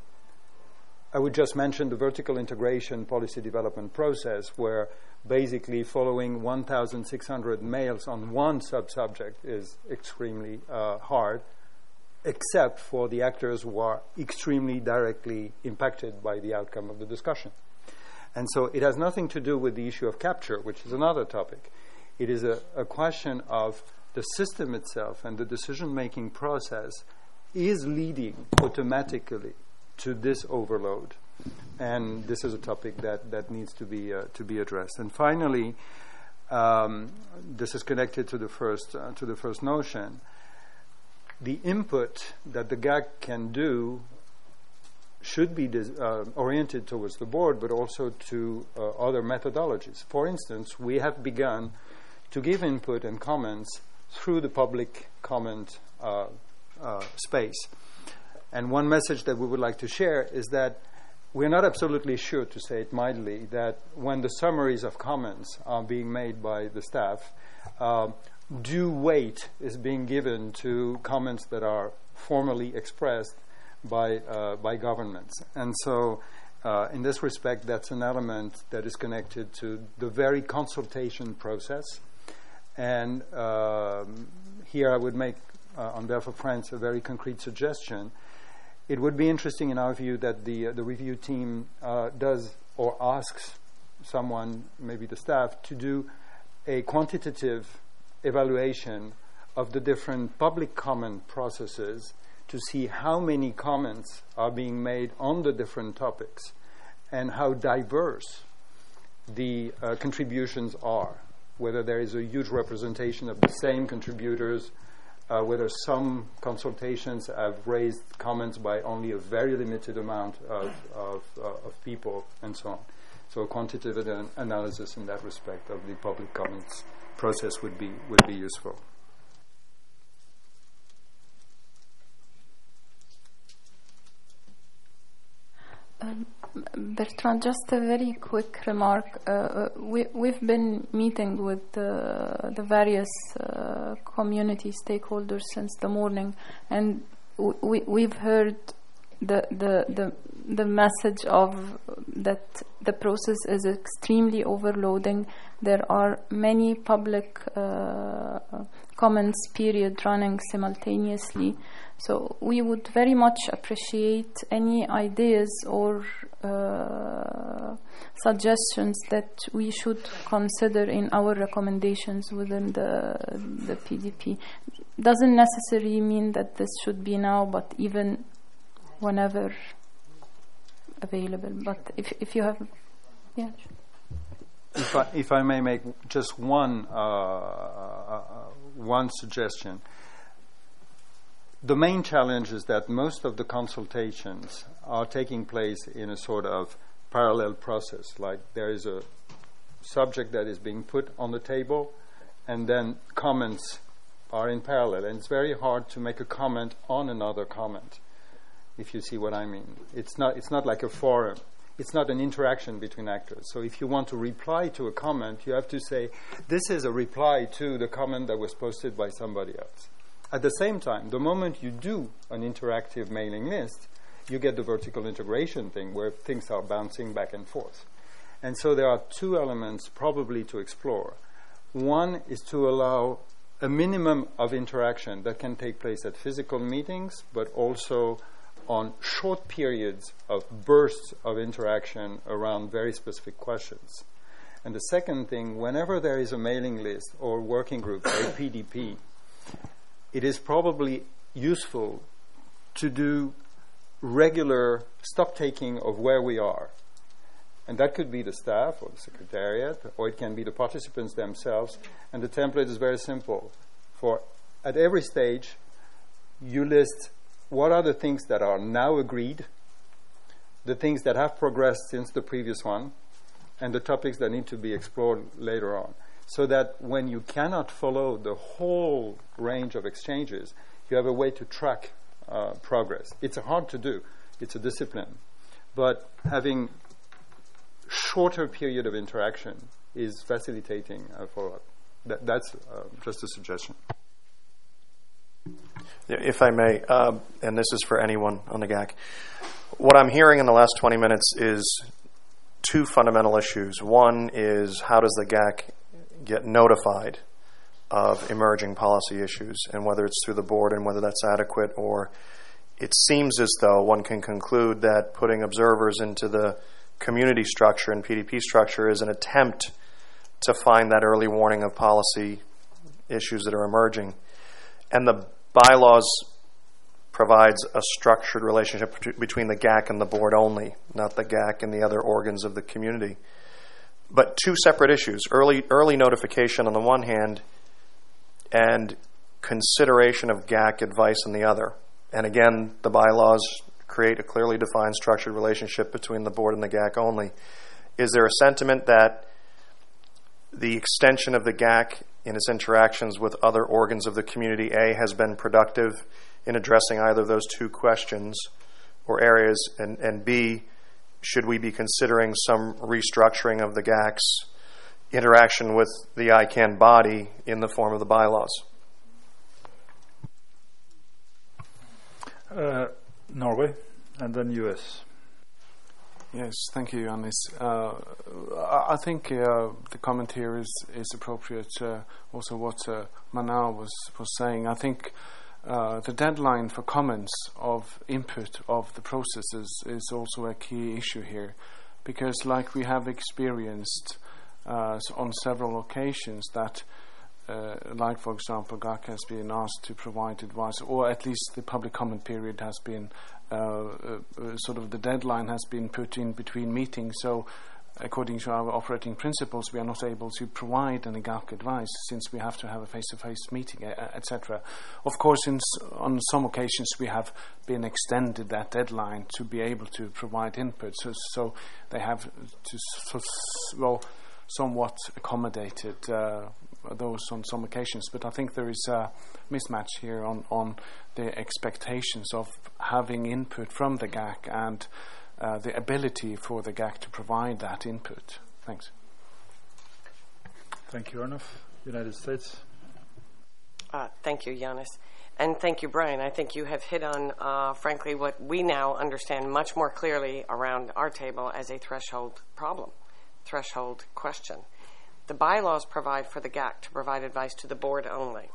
I would just mention the vertical integration policy development process, where basically following one thousand six hundred mails on one sub-subject is extremely uh, hard, except for the actors who are extremely directly impacted by the outcome of the discussion. And so it has nothing to do with the issue of capture, which is another topic. It is a, a question of the system itself, and the decision-making process is leading automatically to this overload. And this is a topic that, that needs to be uh, to be addressed. And finally, um, this is connected to the first uh, to the first notion. The input that the G A C can do should be dis- uh, oriented towards the board, but also to uh, other methodologies. For instance, we have begun to give input and comments through the public comment uh, uh, space. And one message that we would like to share is that we're not absolutely sure, to say it mildly, that when the summaries of comments are being made by the staff, uh, due weight is being given to comments that are formally expressed by uh, by governments. And so uh, in this respect, that's an element that is connected to the very consultation process. And um, here I would make, uh, on behalf of France, a very concrete suggestion. It would be interesting in our view that the uh, the review team uh, does or asks someone, maybe the staff, to do a quantitative evaluation of the different public comment processes to see how many comments are being made on the different topics and how diverse the uh, contributions are, whether there is a huge representation of the same contributors, uh, whether some consultations have raised comments by only a very limited amount of, of, uh, of people, and so on. So a quantitative an- analysis in that respect of the public comments process would be would be useful. Um, Bertrand, just a very quick remark. Uh, we, we've been meeting with uh, the various uh, community stakeholders since the morning, and we, we've heard the, the, the, the message of that the process is extremely overloading. There are many public uh, comments period running simultaneously. So we would very much appreciate any ideas or uh, suggestions that we should consider in our recommendations within the the P D P. Doesn't necessarily mean that this should be now, but even whenever available. But if if you have, yeah. If I, if I may make just one uh, uh, one suggestion. The main challenge is that most of the consultations are taking place in a sort of parallel process. Like there is a subject that is being put on the table, and then comments are in parallel. And it's very hard to make a comment on another comment, if you see what I mean. It's not, it's not like a forum. It's not an interaction between actors. So if you want to reply to a comment, you have to say, this is a reply to the comment that was posted by somebody else. At the same time, the moment you do an interactive mailing list, you get the vertical integration thing where things are bouncing back and forth. And so there are two elements probably to explore. One is to allow a minimum of interaction that can take place at physical meetings, but also on short periods of bursts of interaction around very specific questions. And the second thing, whenever there is a mailing list or working group, a P D P, it is probably useful to do regular stock-taking of where we are. And that could be the staff or the secretariat, or it can be the participants themselves. And the template is very simple. For at every stage, you list what are the things that are now agreed, the things that have progressed since the previous one, and the topics that need to be explored later on. So that when you cannot follow the whole range of exchanges, you have a way to track uh, progress. It's hard to do. It's a discipline. But having shorter period of interaction is facilitating a follow-up. That, that's uh, just a suggestion. If I may, uh, and this is for anyone on the G A C, what I'm hearing in the last twenty minutes is two fundamental issues. One is, how does the G A C get notified of emerging policy issues, and whether it's through the board and whether that's adequate, or it seems as though one can conclude that putting observers into the community structure and P D P structure is an attempt to find that early warning of policy issues that are emerging. And the bylaws provides a structured relationship between the G A C and the board only, not the G A C and the other organs of the community. But two separate issues, early early notification on the one hand and consideration of G A C advice on the other. And again, the bylaws create a clearly defined structured relationship between the board and the G A C only. Is there a sentiment that the extension of the G A C in its interactions with other organs of the community, A, has been productive in addressing either of those two questions or areas, and, and B, should we be considering some restructuring of the G A C's interaction with the I CANN body in the form of the bylaws? Uh, Norway, and then U S. Yes, thank you, Yannis. Uh, I, I think uh, the comment here is, is appropriate. Uh, also, what uh, Manal was, was saying. I think uh, the deadline for comments of input of the processes is also a key issue here, because, like we have experienced uh, on several occasions, that, uh, like for example, G A C has been asked to provide advice, or at least the public comment period has been. Uh, uh, sort of the deadline has been put in between meetings, so according to our operating principles we are not able to provide any G A C advice since we have to have a face-to-face meeting, uh, et cetera. Of course, in s- on some occasions we have been extended that deadline to be able to provide input, so, so they have to s- s- well somewhat accommodated uh, those on some occasions, but I think there is a mismatch here on, on the expectations of having input from the G A C and uh, the ability for the G A C to provide that input. Thanks. Thank you, Arnulf. United States. Uh, thank you, Yannis. And thank you, Brian. I think you have hit on, uh, frankly, what we now understand much more clearly around our table as a threshold problem, threshold question. The bylaws provide for the G A C to provide advice to the board only.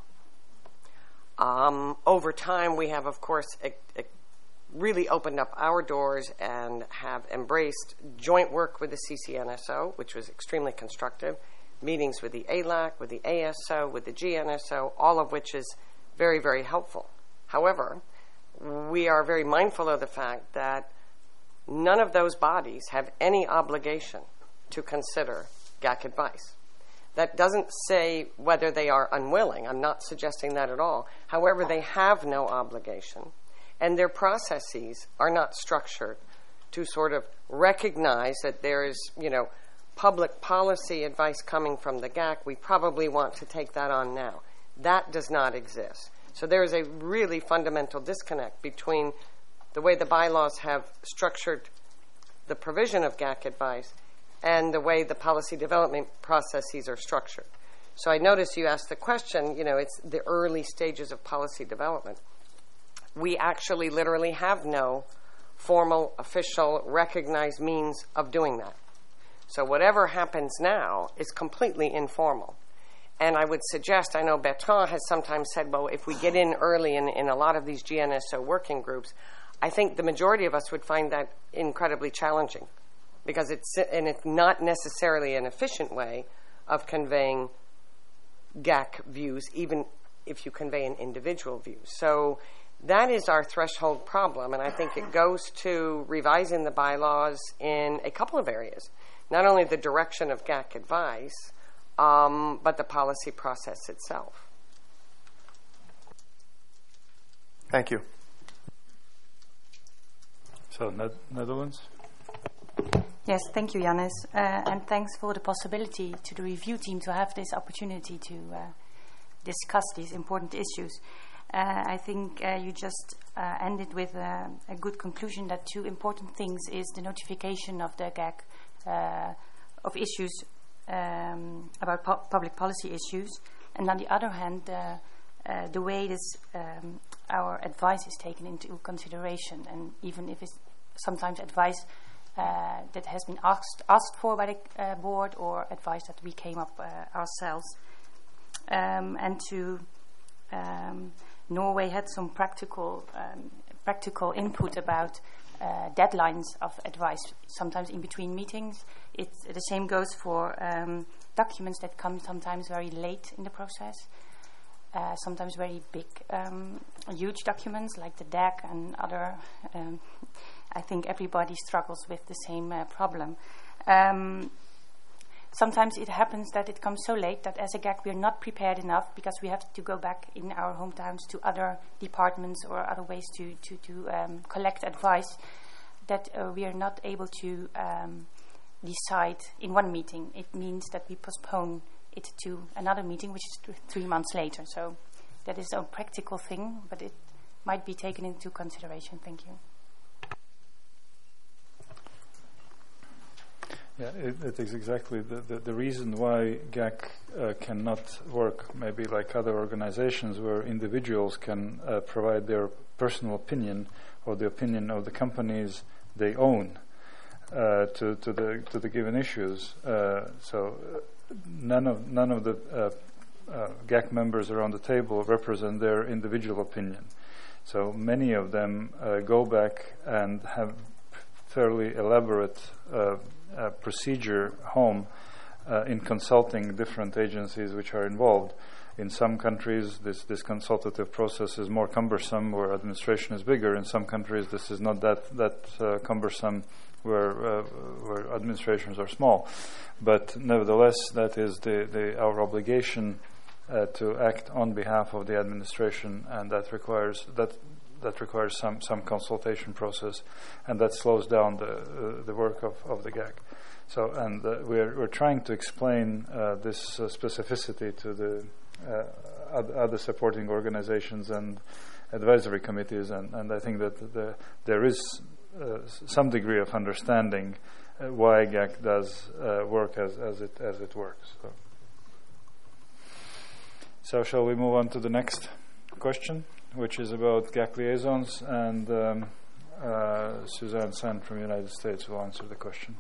Um, over time, we have, of course, e- e- really opened up our doors and have embraced joint work with the C C N S O, which was extremely constructive, meetings with the A L A C, with the A S O, with the G N S O, all of which is very, very helpful. However, we are very mindful of the fact that none of those bodies have any obligation to consider G A C advice. That doesn't say whether they are unwilling. I'm not suggesting that at all. However, they have no obligation, and their processes are not structured to sort of recognize that there is, you know, public policy advice coming from the G A C. We probably want to take that on now. That does not exist. So there is a really fundamental disconnect between the way the bylaws have structured the provision of G A C advice and the way the policy development processes are structured. So I notice you asked the question, you know, it's the early stages of policy development. We actually literally have no formal, official, recognized means of doing that. So whatever happens now is completely informal. And I would suggest, I know Bertrand has sometimes said, well, if we get in early in, in a lot of these G N S O working groups, I think the majority of us would find that incredibly challenging, because it's, and it's not necessarily an efficient way of conveying G A C views, even if you convey an individual view. So that is our threshold problem, and I think it goes to revising the bylaws in a couple of areas. Not only the direction of G A C advice, um, but the policy process itself. Thank you. So, ne- Netherlands? Yes, thank you, Jannis. Uh, and thanks for the possibility to the review team to have this opportunity to uh, discuss these important issues. Uh, I think uh, you just uh, ended with uh, a good conclusion that two important things is the notification of the G A C uh, of issues um, about pu- public policy issues, and on the other hand, uh, uh, the way this um, our advice is taken into consideration, and even if it's sometimes advice uh, that has been asked asked for by the uh, board or advice that we came up uh, ourselves, um, and to um, Norway had some practical um, practical input about uh, deadlines of advice, sometimes in between meetings. It's, the same goes for um, documents that come sometimes very late in the process, uh, sometimes very big, um, huge documents like the D A C and other. Um, I think everybody struggles with the same uh, problem. Um, Sometimes it happens that it comes so late that as a G A C we are not prepared enough because we have to go back in our hometowns to other departments or other ways to, to, to um, collect advice, that uh, we are not able to um, decide in one meeting. It means that we postpone it to another meeting, which is th- three months later. So that is a practical thing, but it might be taken into consideration. Thank you. Yeah, it, it is exactly the, the, the reason why G A C uh, cannot work maybe like other organizations where individuals can uh, provide their personal opinion or the opinion of the companies they own uh, to, to the to the given issues. Uh, so uh, none of none of the uh, uh, G A C members around the table represent their individual opinion. So many of them uh, go back and have fairly elaborate uh, uh, procedure home uh, in consulting different agencies which are involved. In some countries, this, this consultative process is more cumbersome, where administration is bigger. In some countries, this is not that that uh, cumbersome, where uh, where administrations are small. But nevertheless, that is the, the our obligation uh, to act on behalf of the administration, and that requires that. That requires some, some consultation process, and that slows down the uh, the work of, of the G A C. So, and uh, we're we're trying to explain uh, this uh, specificity to the uh, other supporting organizations and advisory committees, and, and I think that the, there is uh, some degree of understanding uh, why G A C does uh, work as, as it as it works. So. so, shall we move on to the next question, which is about G A C liaisons, and um, uh, Suzanne Sen from the United States will answer the question.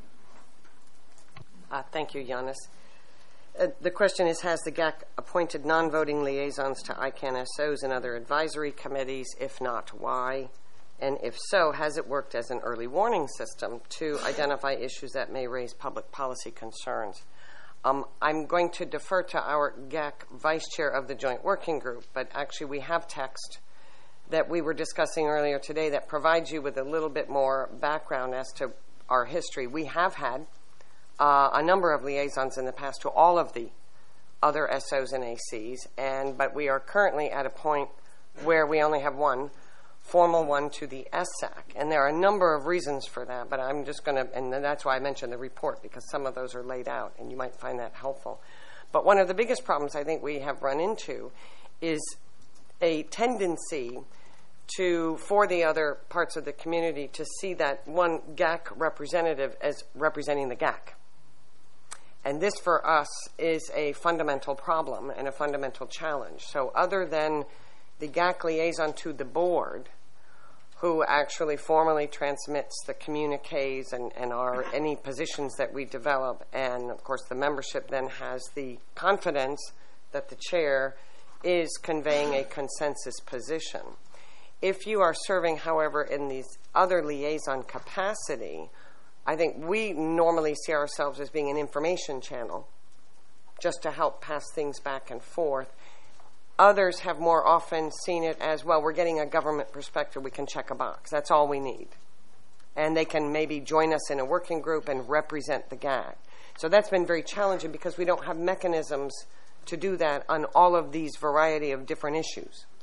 Uh, thank you, Jannis. Uh, the question is, has the G A C appointed non-voting liaisons to I CANN S Os and other advisory committees? If not, why? And if so, has it worked as an early warning system to identify issues that may raise public policy concerns? Um, I'm going to defer to our G A C vice chair of the joint working group, but actually we have text that we were discussing earlier today that provides you with a little bit more background as to our history. We have had uh, a number of liaisons in the past to all of the other S Os and A Cs, and but we are currently at a point where we only have one formal one to the S A C, and there are a number of reasons for that, but I'm just going to, and that's why I mentioned the report, because some of those are laid out, and you might find that helpful. But one of the biggest problems I think we have run into is a tendency to, for the other parts of the community, to see that one G A C representative as representing the G A C. And this, for us, is a fundamental problem and a fundamental challenge. So other than the G A C liaison to the board, who actually formally transmits the communiques and, and our any positions that we develop, and of course the membership then has the confidence that the chair is conveying a consensus position. If you are serving, however, in these other liaison capacity, I think we normally see ourselves as being an information channel, just to help pass things back and forth. Others have more often seen it as, well, we're getting a government perspective, we can check a box. That's all we need. And they can maybe join us in a working group and represent the G A C. So that's been very challenging because we don't have mechanisms to do that on all of these variety of different issues.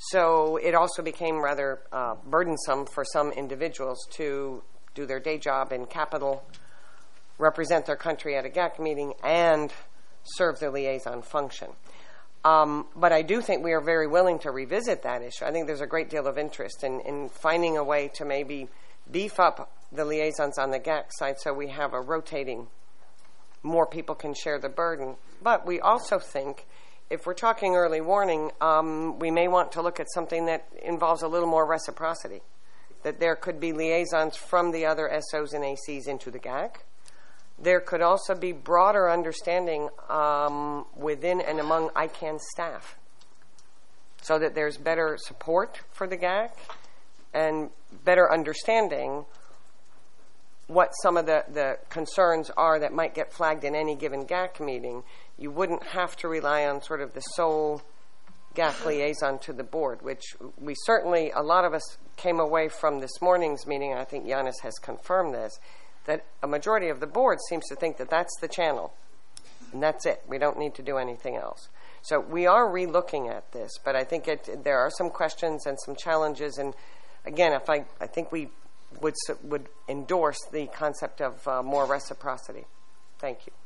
So it also became rather uh, burdensome for some individuals to do their day job in capital, represent their country at a G A C meeting, and serve the liaison function. Um, but I do think we are very willing to revisit that issue. I think there's a great deal of interest in, in finding a way to maybe beef up the liaisons on the G A C side so we have a rotating, more people can share the burden. But we also think if we're talking early warning, um, we may want to look at something that involves a little more reciprocity, that there could be liaisons from the other S Os and A Cs into the G A C. There could also be broader understanding um, within and among I CAN staff so that there's better support for the G A C and better understanding what some of the, the concerns are that might get flagged in any given G A C meeting. You wouldn't have to rely on sort of the sole G A C liaison to the board, which we certainly, a lot of us came away from this morning's meeting, and I think Yanis has confirmed this, that a majority of the board seems to think that that's the channel, and that's it. We don't need to do anything else. So we are re-looking at this, but I think it, there are some questions and some challenges, and again, if I, I think we would would endorse the concept of uh, more reciprocity. Thank you.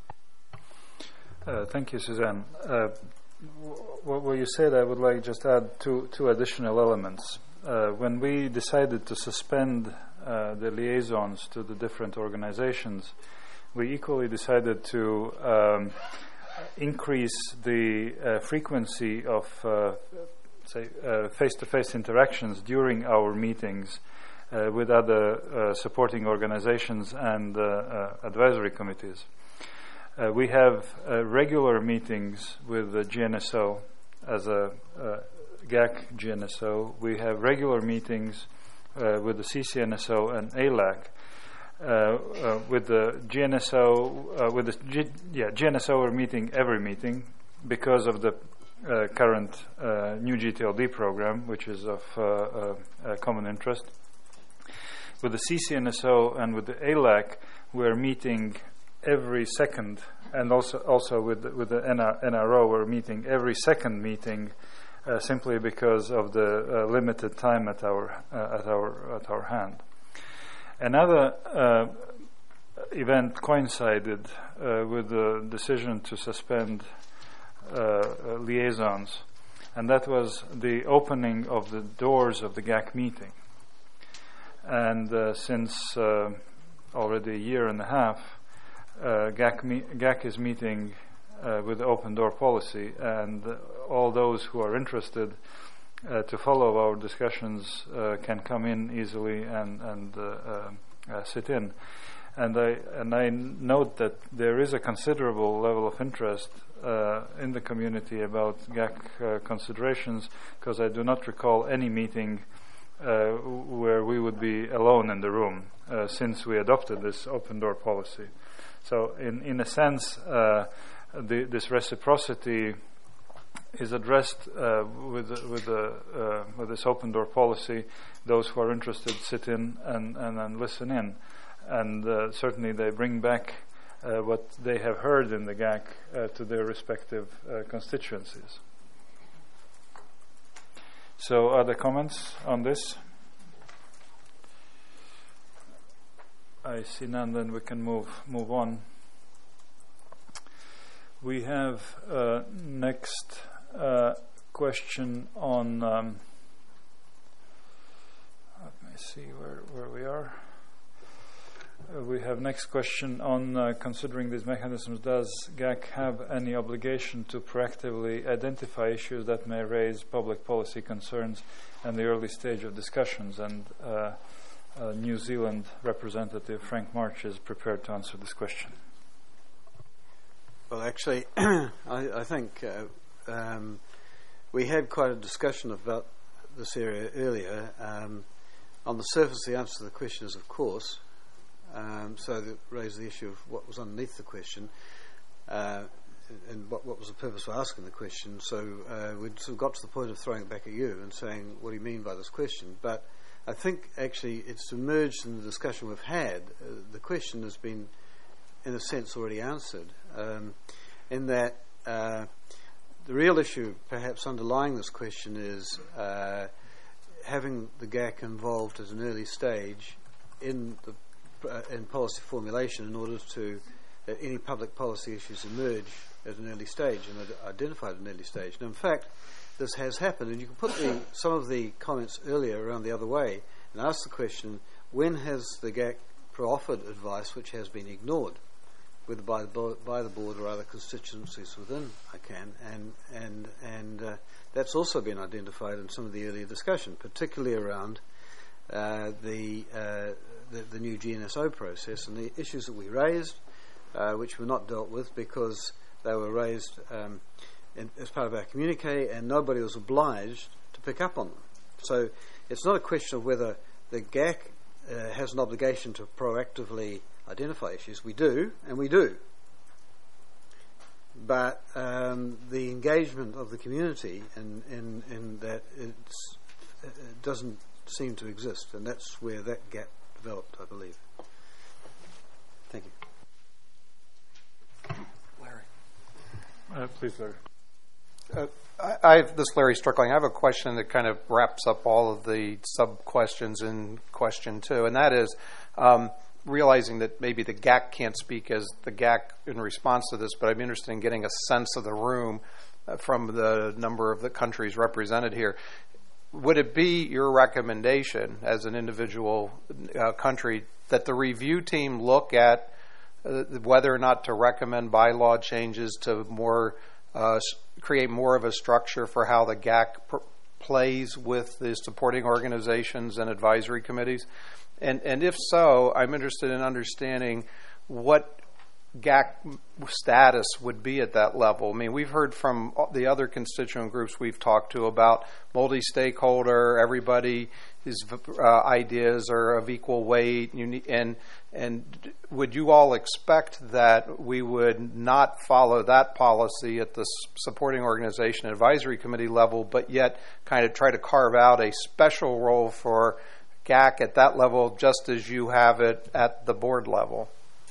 Uh, thank you, Suzanne. Uh, w- what you said, I would like just to add two, two additional elements. Uh, when we decided to suspend uh, the liaisons to the different organizations, we equally decided to um, increase the uh, frequency of uh, say uh, face-to-face interactions during our meetings uh, with other uh, supporting organizations and uh, uh, advisory committees. Uh, we have uh, regular meetings with the G N S O as a uh, G A C G N S O. We have regular meetings uh, with the C C N S O and A L A C. Uh, uh, with the G N S O, uh, with the G- yeah G N S O, we're meeting every meeting because of the uh, current uh, new G T L D program, which is of uh, uh, uh, common interest. With the C C N S O and with the A L A C, we're meeting every second, and also also with the, with the N R O, we're meeting every second meeting, uh, simply because of the uh, limited time at our uh, at our at our hand. Another uh, event coincided uh, with the decision to suspend uh, uh, liaisons, and that was the opening of the doors of the G A C meeting. And uh, since uh, already a year and a half, Uh, G A C, me- G A C is meeting uh, with the open door policy, and uh, all those who are interested uh, to follow our discussions uh, can come in easily and, and uh, uh, uh, sit in. And I and I note that there is a considerable level of interest uh, in the community about G A C uh, considerations, because I do not recall any meeting uh, where we would be alone in the room uh, since we adopted this open door policy. So, in, in a sense, uh, the, this reciprocity is addressed uh, with with the uh, with this open door policy. Those who are interested sit in and, and, and listen in, and uh, certainly they bring back uh, what they have heard in the G A C uh, to their respective uh, constituencies. So, other comments on this? I see none, then we can move move on. We have uh, next uh, question on, um, let me see where, where we are. Uh, we have next question on uh, considering these mechanisms. Does G A C have any obligation to proactively identify issues that may raise public policy concerns in the early stage of discussions? And uh, Uh, New Zealand representative Frank March is prepared to answer this question. Well, actually, I, I think uh, um, we had quite a discussion about this area earlier. Um, on the surface, the answer to the question is, of course. Um, so that raised the issue of what was underneath the question uh, and what, what was the purpose of asking the question. So uh, we'd sort of got to the point of throwing it back at you and saying, what do you mean by this question? But I think actually it's emerged in the discussion we've had. Uh, the question has been, in a sense, already answered, um, in that uh, the real issue, perhaps underlying this question, is uh, having the G A C involved at an early stage in the uh, in policy formulation, in order to that any public policy issues emerge at an early stage and ad- identified at an early stage. And in fact, this has happened, and you can put the, some of the comments earlier around the other way and ask the question: when has the G A C offered advice which has been ignored, whether by the bo- by the board or other constituencies within I C A N? And and and uh, that's also been identified in some of the earlier discussion, particularly around uh, the, uh, the the new G N S O process and the issues that we raised, uh, which were not dealt with because they were raised um, in, as part of our communique, and nobody was obliged to pick up on them. So it's not a question of whether the G A C uh, has an obligation to proactively identify issues. We do, and we do. But um, the engagement of the community in, in, in that it's, it doesn't seem to exist, and that's where that gap developed, I believe. Thank you. Larry. Uh, please, Larry. Uh, I, I've, this is Larry Strickling. I have a question that kind of wraps up all of the sub-questions in question two, and that is um, realizing that maybe the G A C can't speak as the G A C in response to this, but I'm interested in getting a sense of the room uh, from the number of the countries represented here. Would it be your recommendation as an individual uh, country that the review team look at uh, whether or not to recommend bylaw changes to more uh, create more of a structure for how the G A C pr- plays with the supporting organizations and advisory committees? And, and if so, I'm interested in understanding what G A C status would be at that level. I mean, we've heard from the other constituent groups we've talked to about multi-stakeholder, everybody's uh, ideas are of equal weight, and and would you all expect that we would not follow that policy at the supporting organization advisory committee level, but yet kind of try to carve out a special role for G A C at that level, just as you have it at the board level?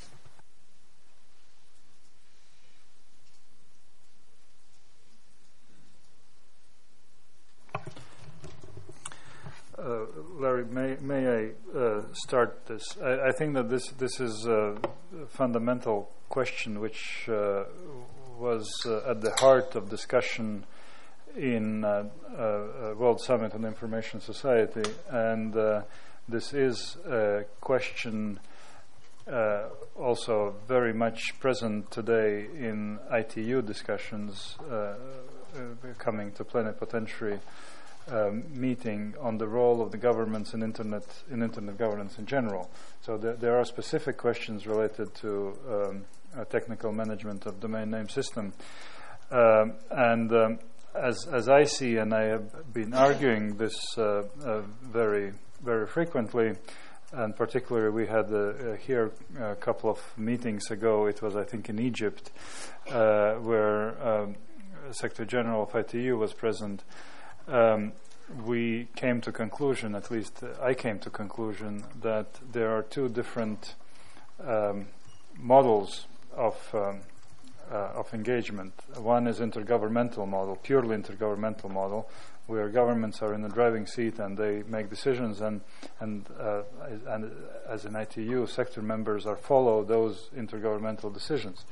Uh, Larry, may, may I uh, start this? I, I think that this this is a fundamental question which uh, was uh, at the heart of discussion in uh, uh, World Summit on Information Society, and uh, this is a question uh, also very much present today in I T U discussions uh, uh, coming to plenipotentiary Um, meeting on the role of the governments in internet in internet governance in general. So there, there are specific questions related to um, uh, technical management of domain name system, um, and um, as as I see, and I have been arguing this uh, uh, very very frequently, and particularly we had uh, uh, here a couple of meetings ago. It was, I think, in Egypt, uh, where um, Secretary General of I T U was present. Um, we came to conclusion, at least uh, I came to conclusion, that there are two different um, models of um, uh, of engagement. One is intergovernmental model, purely intergovernmental model, where governments are in the driving seat and they make decisions, and and uh, and as in I T U, sector members are follow those intergovernmental decisions.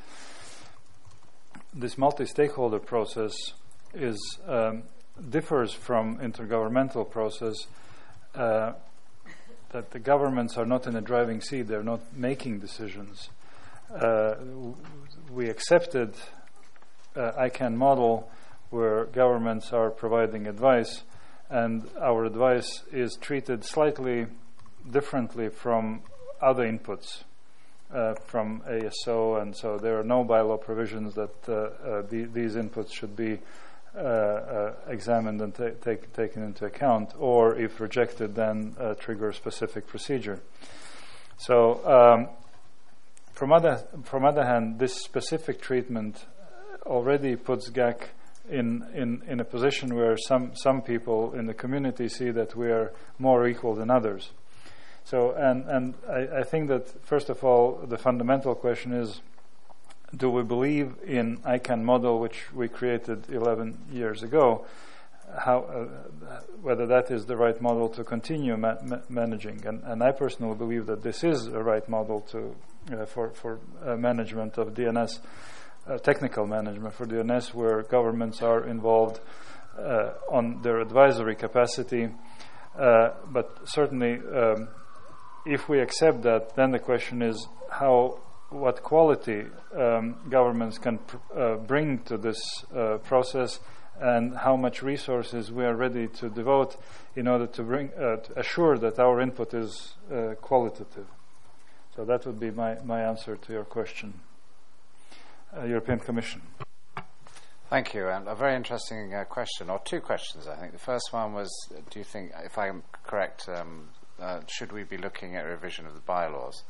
This multi-stakeholder process is um, differs from intergovernmental process, uh, that the governments are not in a driving seat, they're not making decisions. Uh, w- we accepted uh, I C A N model where governments are providing advice, and our advice is treated slightly differently from other inputs uh, from A S O, and so there are no bylaw provisions that uh, uh, the, these inputs should be Uh, uh, examined and ta- take, taken into account, or if rejected, then uh, trigger a specific procedure. So, um, from other from other hand, this specific treatment already puts G A C in, in, in a position where some some people in the community see that we are more equal than others. So, and and I, I think that first of all, the fundamental question is: do we believe in I CAN model, which we created eleven years ago? How, uh, whether that is the right model to continue ma- ma- managing, and, and I personally believe that this is a right model to uh, for for uh, management of D N S, uh, technical management for D N S, where governments are involved uh, on their advisory capacity. Uh, but certainly, um, if we accept that, then the question is how, what quality um, governments can pr- uh, bring to this uh, process, and how much resources we are ready to devote in order to bring uh, to assure that our input is uh, qualitative. So that would be my, my answer to your question. Uh, European Commission. Thank you. And a very interesting uh, question, or two questions, I think. The first one was, do you think, if I'm correct, um, uh, should we be looking at revision of the bylaws?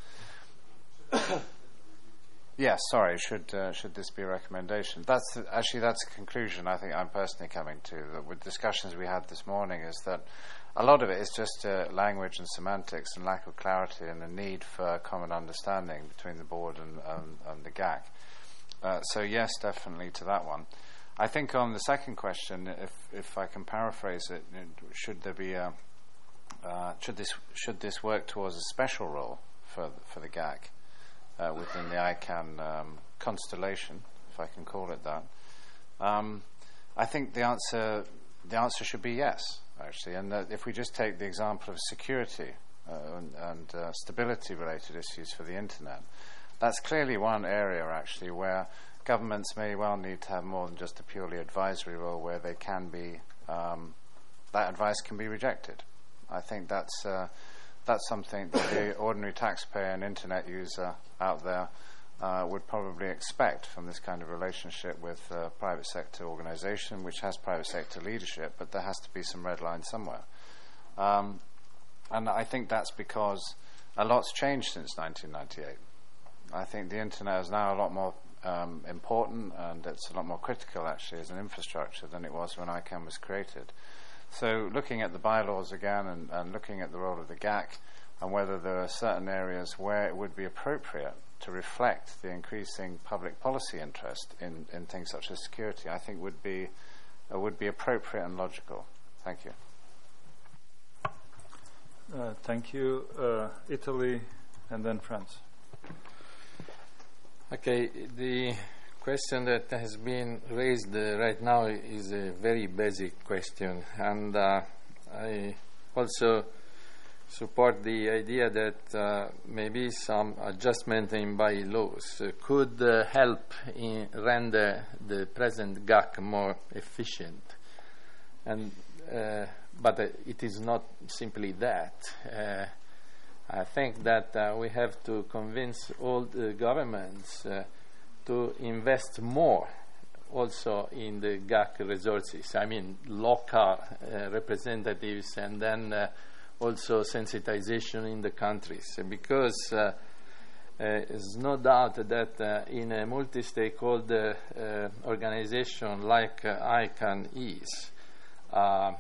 Yes, sorry, should uh, should this be a recommendation? That's uh, actually, that's a conclusion I think I'm personally coming to. That with discussions we had this morning, is that a lot of it is just uh, language and semantics and lack of clarity and the need for common understanding between the board and, um, and the G A C. Uh, so yes, definitely to that one. I think on the second question, if if I can paraphrase it, should there be a uh, should this should this work towards a special role for for the G A C? Uh, within the I CAN um, constellation, if I can call it that, um, I think the answer the answer should be yes, actually. And that if we just take the example of security uh, and, and uh, stability-related issues for the internet, that's clearly one area actually where governments may well need to have more than just a purely advisory role, where they can be um, that advice can be rejected. I think that's. Uh, That's something that the ordinary taxpayer and internet user out there uh, would probably expect from this kind of relationship with a private sector organisation, which has private sector leadership, but there has to be some red line somewhere. Um, and I think that's because a lot's changed since nineteen ninety-eight. I think the internet is now a lot more um, important, and it's a lot more critical, actually, as an infrastructure than it was when I CAN was created. So looking at the bylaws again and, and looking at the role of the G A C and whether there are certain areas where it would be appropriate to reflect the increasing public policy interest in, in things such as security, I think would be uh, would be appropriate and logical. Thank you. Uh, thank you. Uh, Italy and then France. Okay, the question that has been raised uh, right now is a very basic question, and uh, I also support the idea that uh, maybe some adjustment in bylaws uh, could uh, help in render the present G A C more efficient. And uh, but uh, it is not simply that. Uh, I think that uh, we have to convince all the governments uh, to invest more also in the G A C resources. I mean, local uh, representatives, and then uh, also sensitization in the countries. Because uh, uh, there's no doubt that uh, in a multi-stakeholder uh, organization like uh, I CAN is, uh, uh,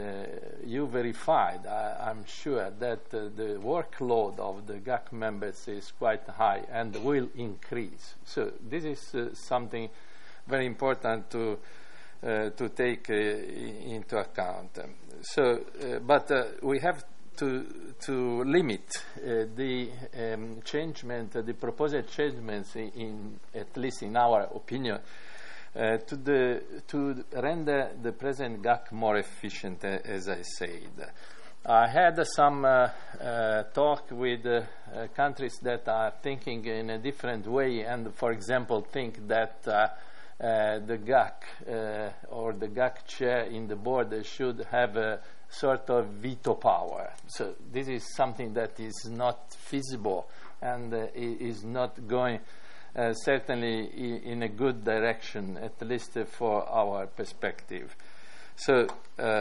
you verified, I, I'm sure, that uh, the workload of the G A C members is quite high and will increase. So this is uh, something very important to uh, to take uh, into account. Um, so, uh, but uh, we have to to limit uh, the um, changement, uh, the proposed changements, in, in at least in our opinion, Uh, to the to render the present G A C more efficient, uh, as I said. I had uh, some uh, uh, talk with uh, uh, countries that are thinking in a different way, and, for example, think that uh, uh, the G A C uh, or the G A C chair in the board should have a sort of veto power. So this is something that is not feasible and uh, is not going Uh, certainly I- in a good direction, at least uh, for our perspective. So uh,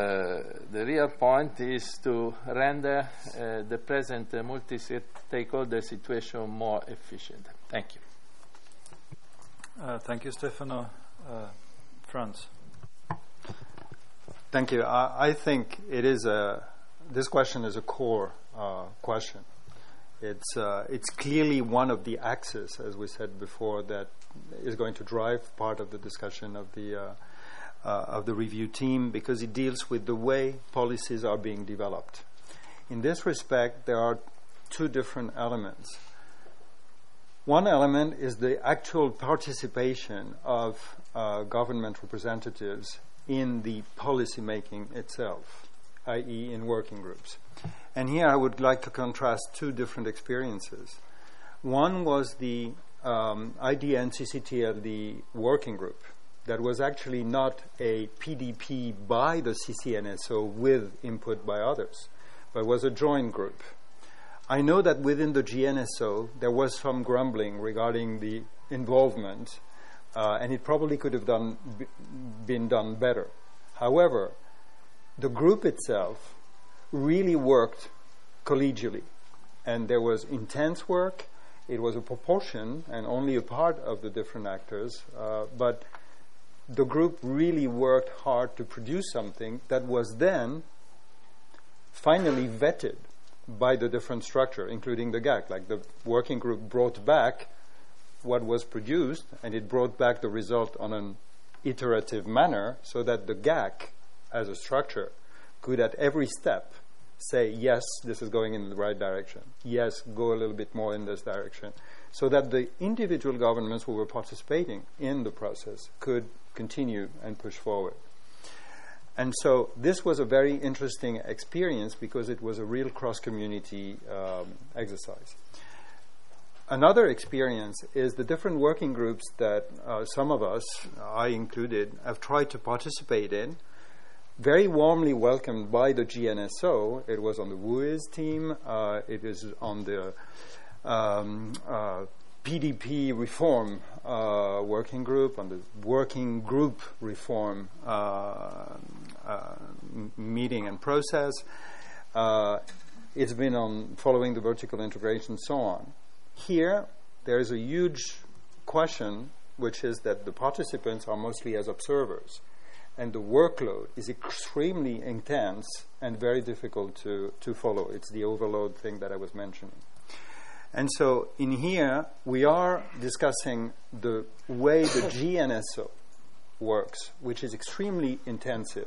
the real point is to render uh, the present uh, multi-stakeholder situation more efficient. Thank you. Uh, thank you, Stefano. Uh, Franz. Thank you. I, I think it is a. This question is a core uh, question. It's uh, it's clearly one of the axes, as we said before, that is going to drive part of the discussion of the uh, uh, of the review team, because it deals with the way policies are being developed. In this respect, there are two different elements. One element is the actual participation of uh, government representatives in the policy making itself, that is in working groups. And here I would like to contrast two different experiences. One was the um, I D N C C T L D working group that was actually not a P D P by the C C N S O with input by others, but was a joint group. I know that within the G N S O there was some grumbling regarding the involvement, uh, and it probably could have done b- been done better. However, the group itself really worked collegially, and there was intense work. It was a proportion and only a part of the different actors, uh, but the group really worked hard to produce something that was then finally vetted by the different structure, including the G A C. Like the working group brought back what was produced, and it brought back the result on an iterative manner, so that the G A C as a structure could at every step say, yes, this is going in the right direction. Yes, go a little bit more in this direction. So that the individual governments who were participating in the process could continue and push forward. And so this was a very interesting experience because it was a real cross-community um, exercise. Another experience is the different working groups that uh, some of us, I included, have tried to participate in, very warmly welcomed by the G N S O. It was on the W U I S team. Uh, it is on the um, uh, P D P reform uh, working group, on the working group reform uh, uh, m- meeting and process. Uh, it's been on following the vertical integration and so on. Here, there is a huge question, which is that the participants are mostly as observers. And the workload is extremely intense and very difficult to, to follow. It's the overload thing that I was mentioning. And so in here, we are discussing the way the G N S O works, which is extremely intensive,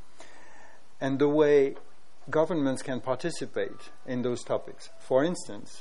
and the way governments can participate in those topics. For instance,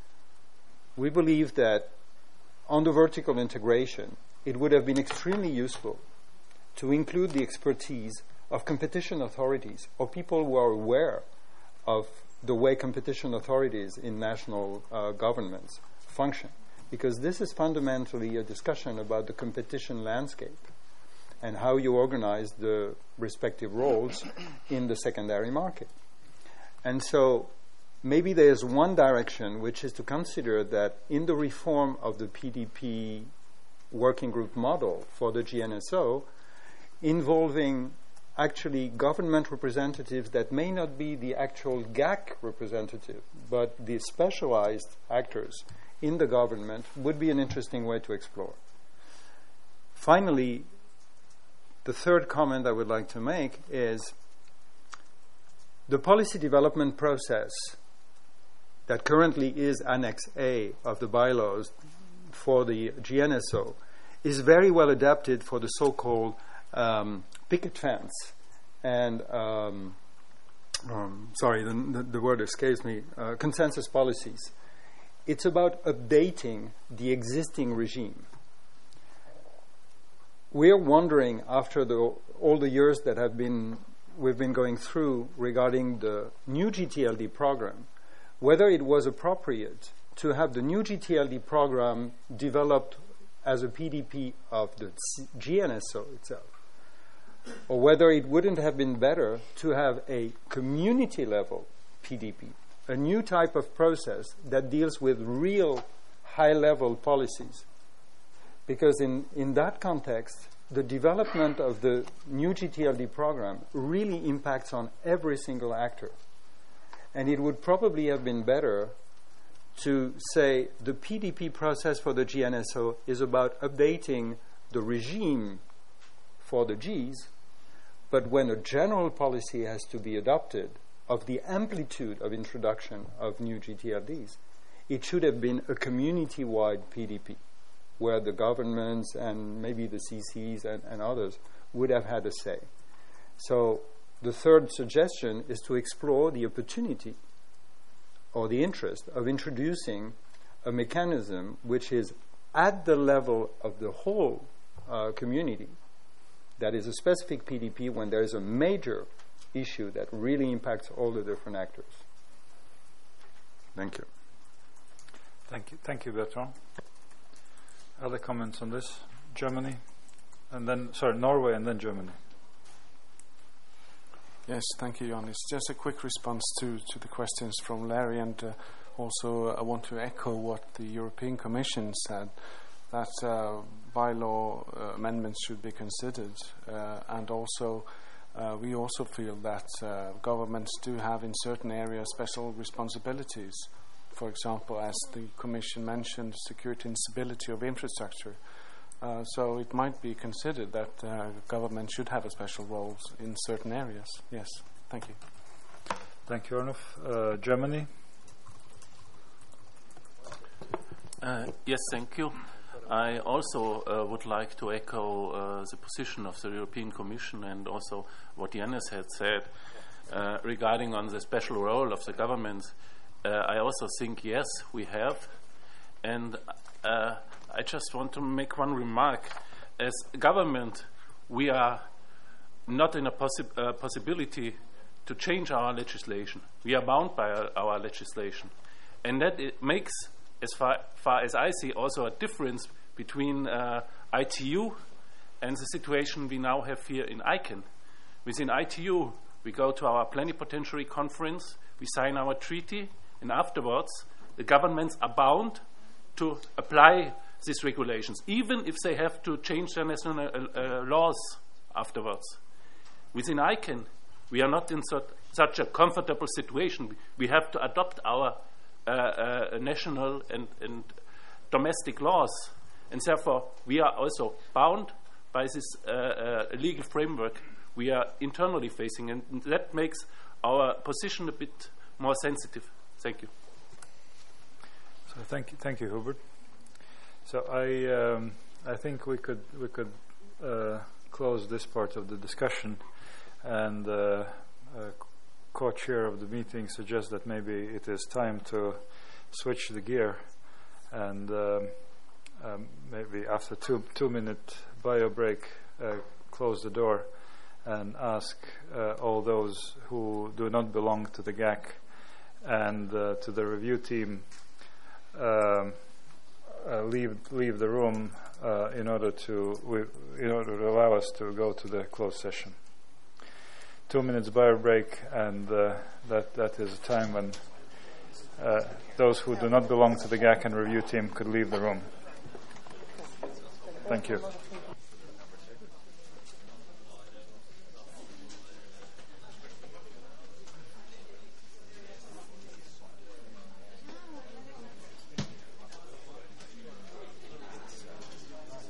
we believe that on the vertical integration, it would have been extremely useful to include the expertise of competition authorities or people who are aware of the way competition authorities in national uh, governments function, because this is fundamentally a discussion about the competition landscape and how you organize the respective roles in the secondary market. And so maybe there's one direction, which is to consider that in the reform of the P D P working group model for the G N S O, involving actually government representatives that may not be the actual G A C representative, but the specialized actors in the government would be an interesting way to explore. Finally, the third comment I would like to make is the policy development process that currently is Annex A of the bylaws for the G N S O is very well adapted for the so-called Um, picket fence and um, um, sorry, the, the, the word escapes me, uh, consensus policies. It's about updating the existing regime. We're wondering, after the, all the years that have been we've been going through regarding the new G T L D program, whether it was appropriate to have the new G T L D program developed as a P D P of the G N S O itself, or whether it wouldn't have been better to have a community-level P D P, a new type of process that deals with real high-level policies. Because in, in that context, the development of the new G T L D program really impacts on every single actor. And it would probably have been better to say the P D P process for the G N S O is about updating the regime for the Gs, but when a general policy has to be adopted of the amplitude of introduction of new G T L Ds, it should have been a community-wide P D P, where the governments and maybe the C Cs and, and others would have had a say. So the third suggestion is to explore the opportunity or the interest of introducing a mechanism which is at the level of the whole uh, community, that is a specific P D P when there is a major issue that really impacts all the different actors. Thank you. Thank you. Thank you, Bertrand. Other comments on this? Germany, and then, sorry, Norway, and then Germany. Yes, thank you, Janis. Just a quick response to, to the questions from Larry, and uh, also uh, I want to echo what the European Commission said, that uh, bylaw uh, amendments should be considered, uh, and also uh, we also feel that uh, governments do have in certain areas special responsibilities. For example, as the Commission mentioned, security and stability of infrastructure. Uh, so it might be considered that uh, government should have a special roles in certain areas. Yes, thank you. Thank you, Arnulf. Uh, Germany? Uh, yes, thank you. I also uh, would like to echo uh, the position of the European Commission and also what Janis had said uh, regarding on the special role of the governments. Uh, I also think, yes, we have. And uh, I just want to make one remark. As government, we are not in a possi- uh, possibility to change our legislation. We are bound by our, our legislation. And that it makes, as far, far as I see, also a difference between uh, I T U and the situation we now have here in I C A N. Within I T U, we go to our plenipotentiary conference, we sign our treaty, and afterwards, the governments are bound to apply these regulations, even if they have to change their national uh, uh, laws afterwards. Within I C A N, we are not in such, such a comfortable situation. We have to adopt our uh, uh, national and, and domestic laws, and therefore we are also bound by this uh, uh, legal framework we are internally facing, and that makes our position a bit more sensitive. Thank you. So thank you, thank you, Hubert. So I, um, I think we could we could uh, close this part of the discussion, and uh, uh, co-chair of the meeting suggests that maybe it is time to switch the gear, and um, um, maybe after two two minute bio break, uh, close the door, and ask uh, all those who do not belong to the G A C and uh, to the review team um, uh, leave leave the room uh, in order to we, in order to allow us to go to the closed session. Two minutes bio break, and uh, that that is a time when uh, those who do not belong to the G A C and review team could leave the room. Thank you.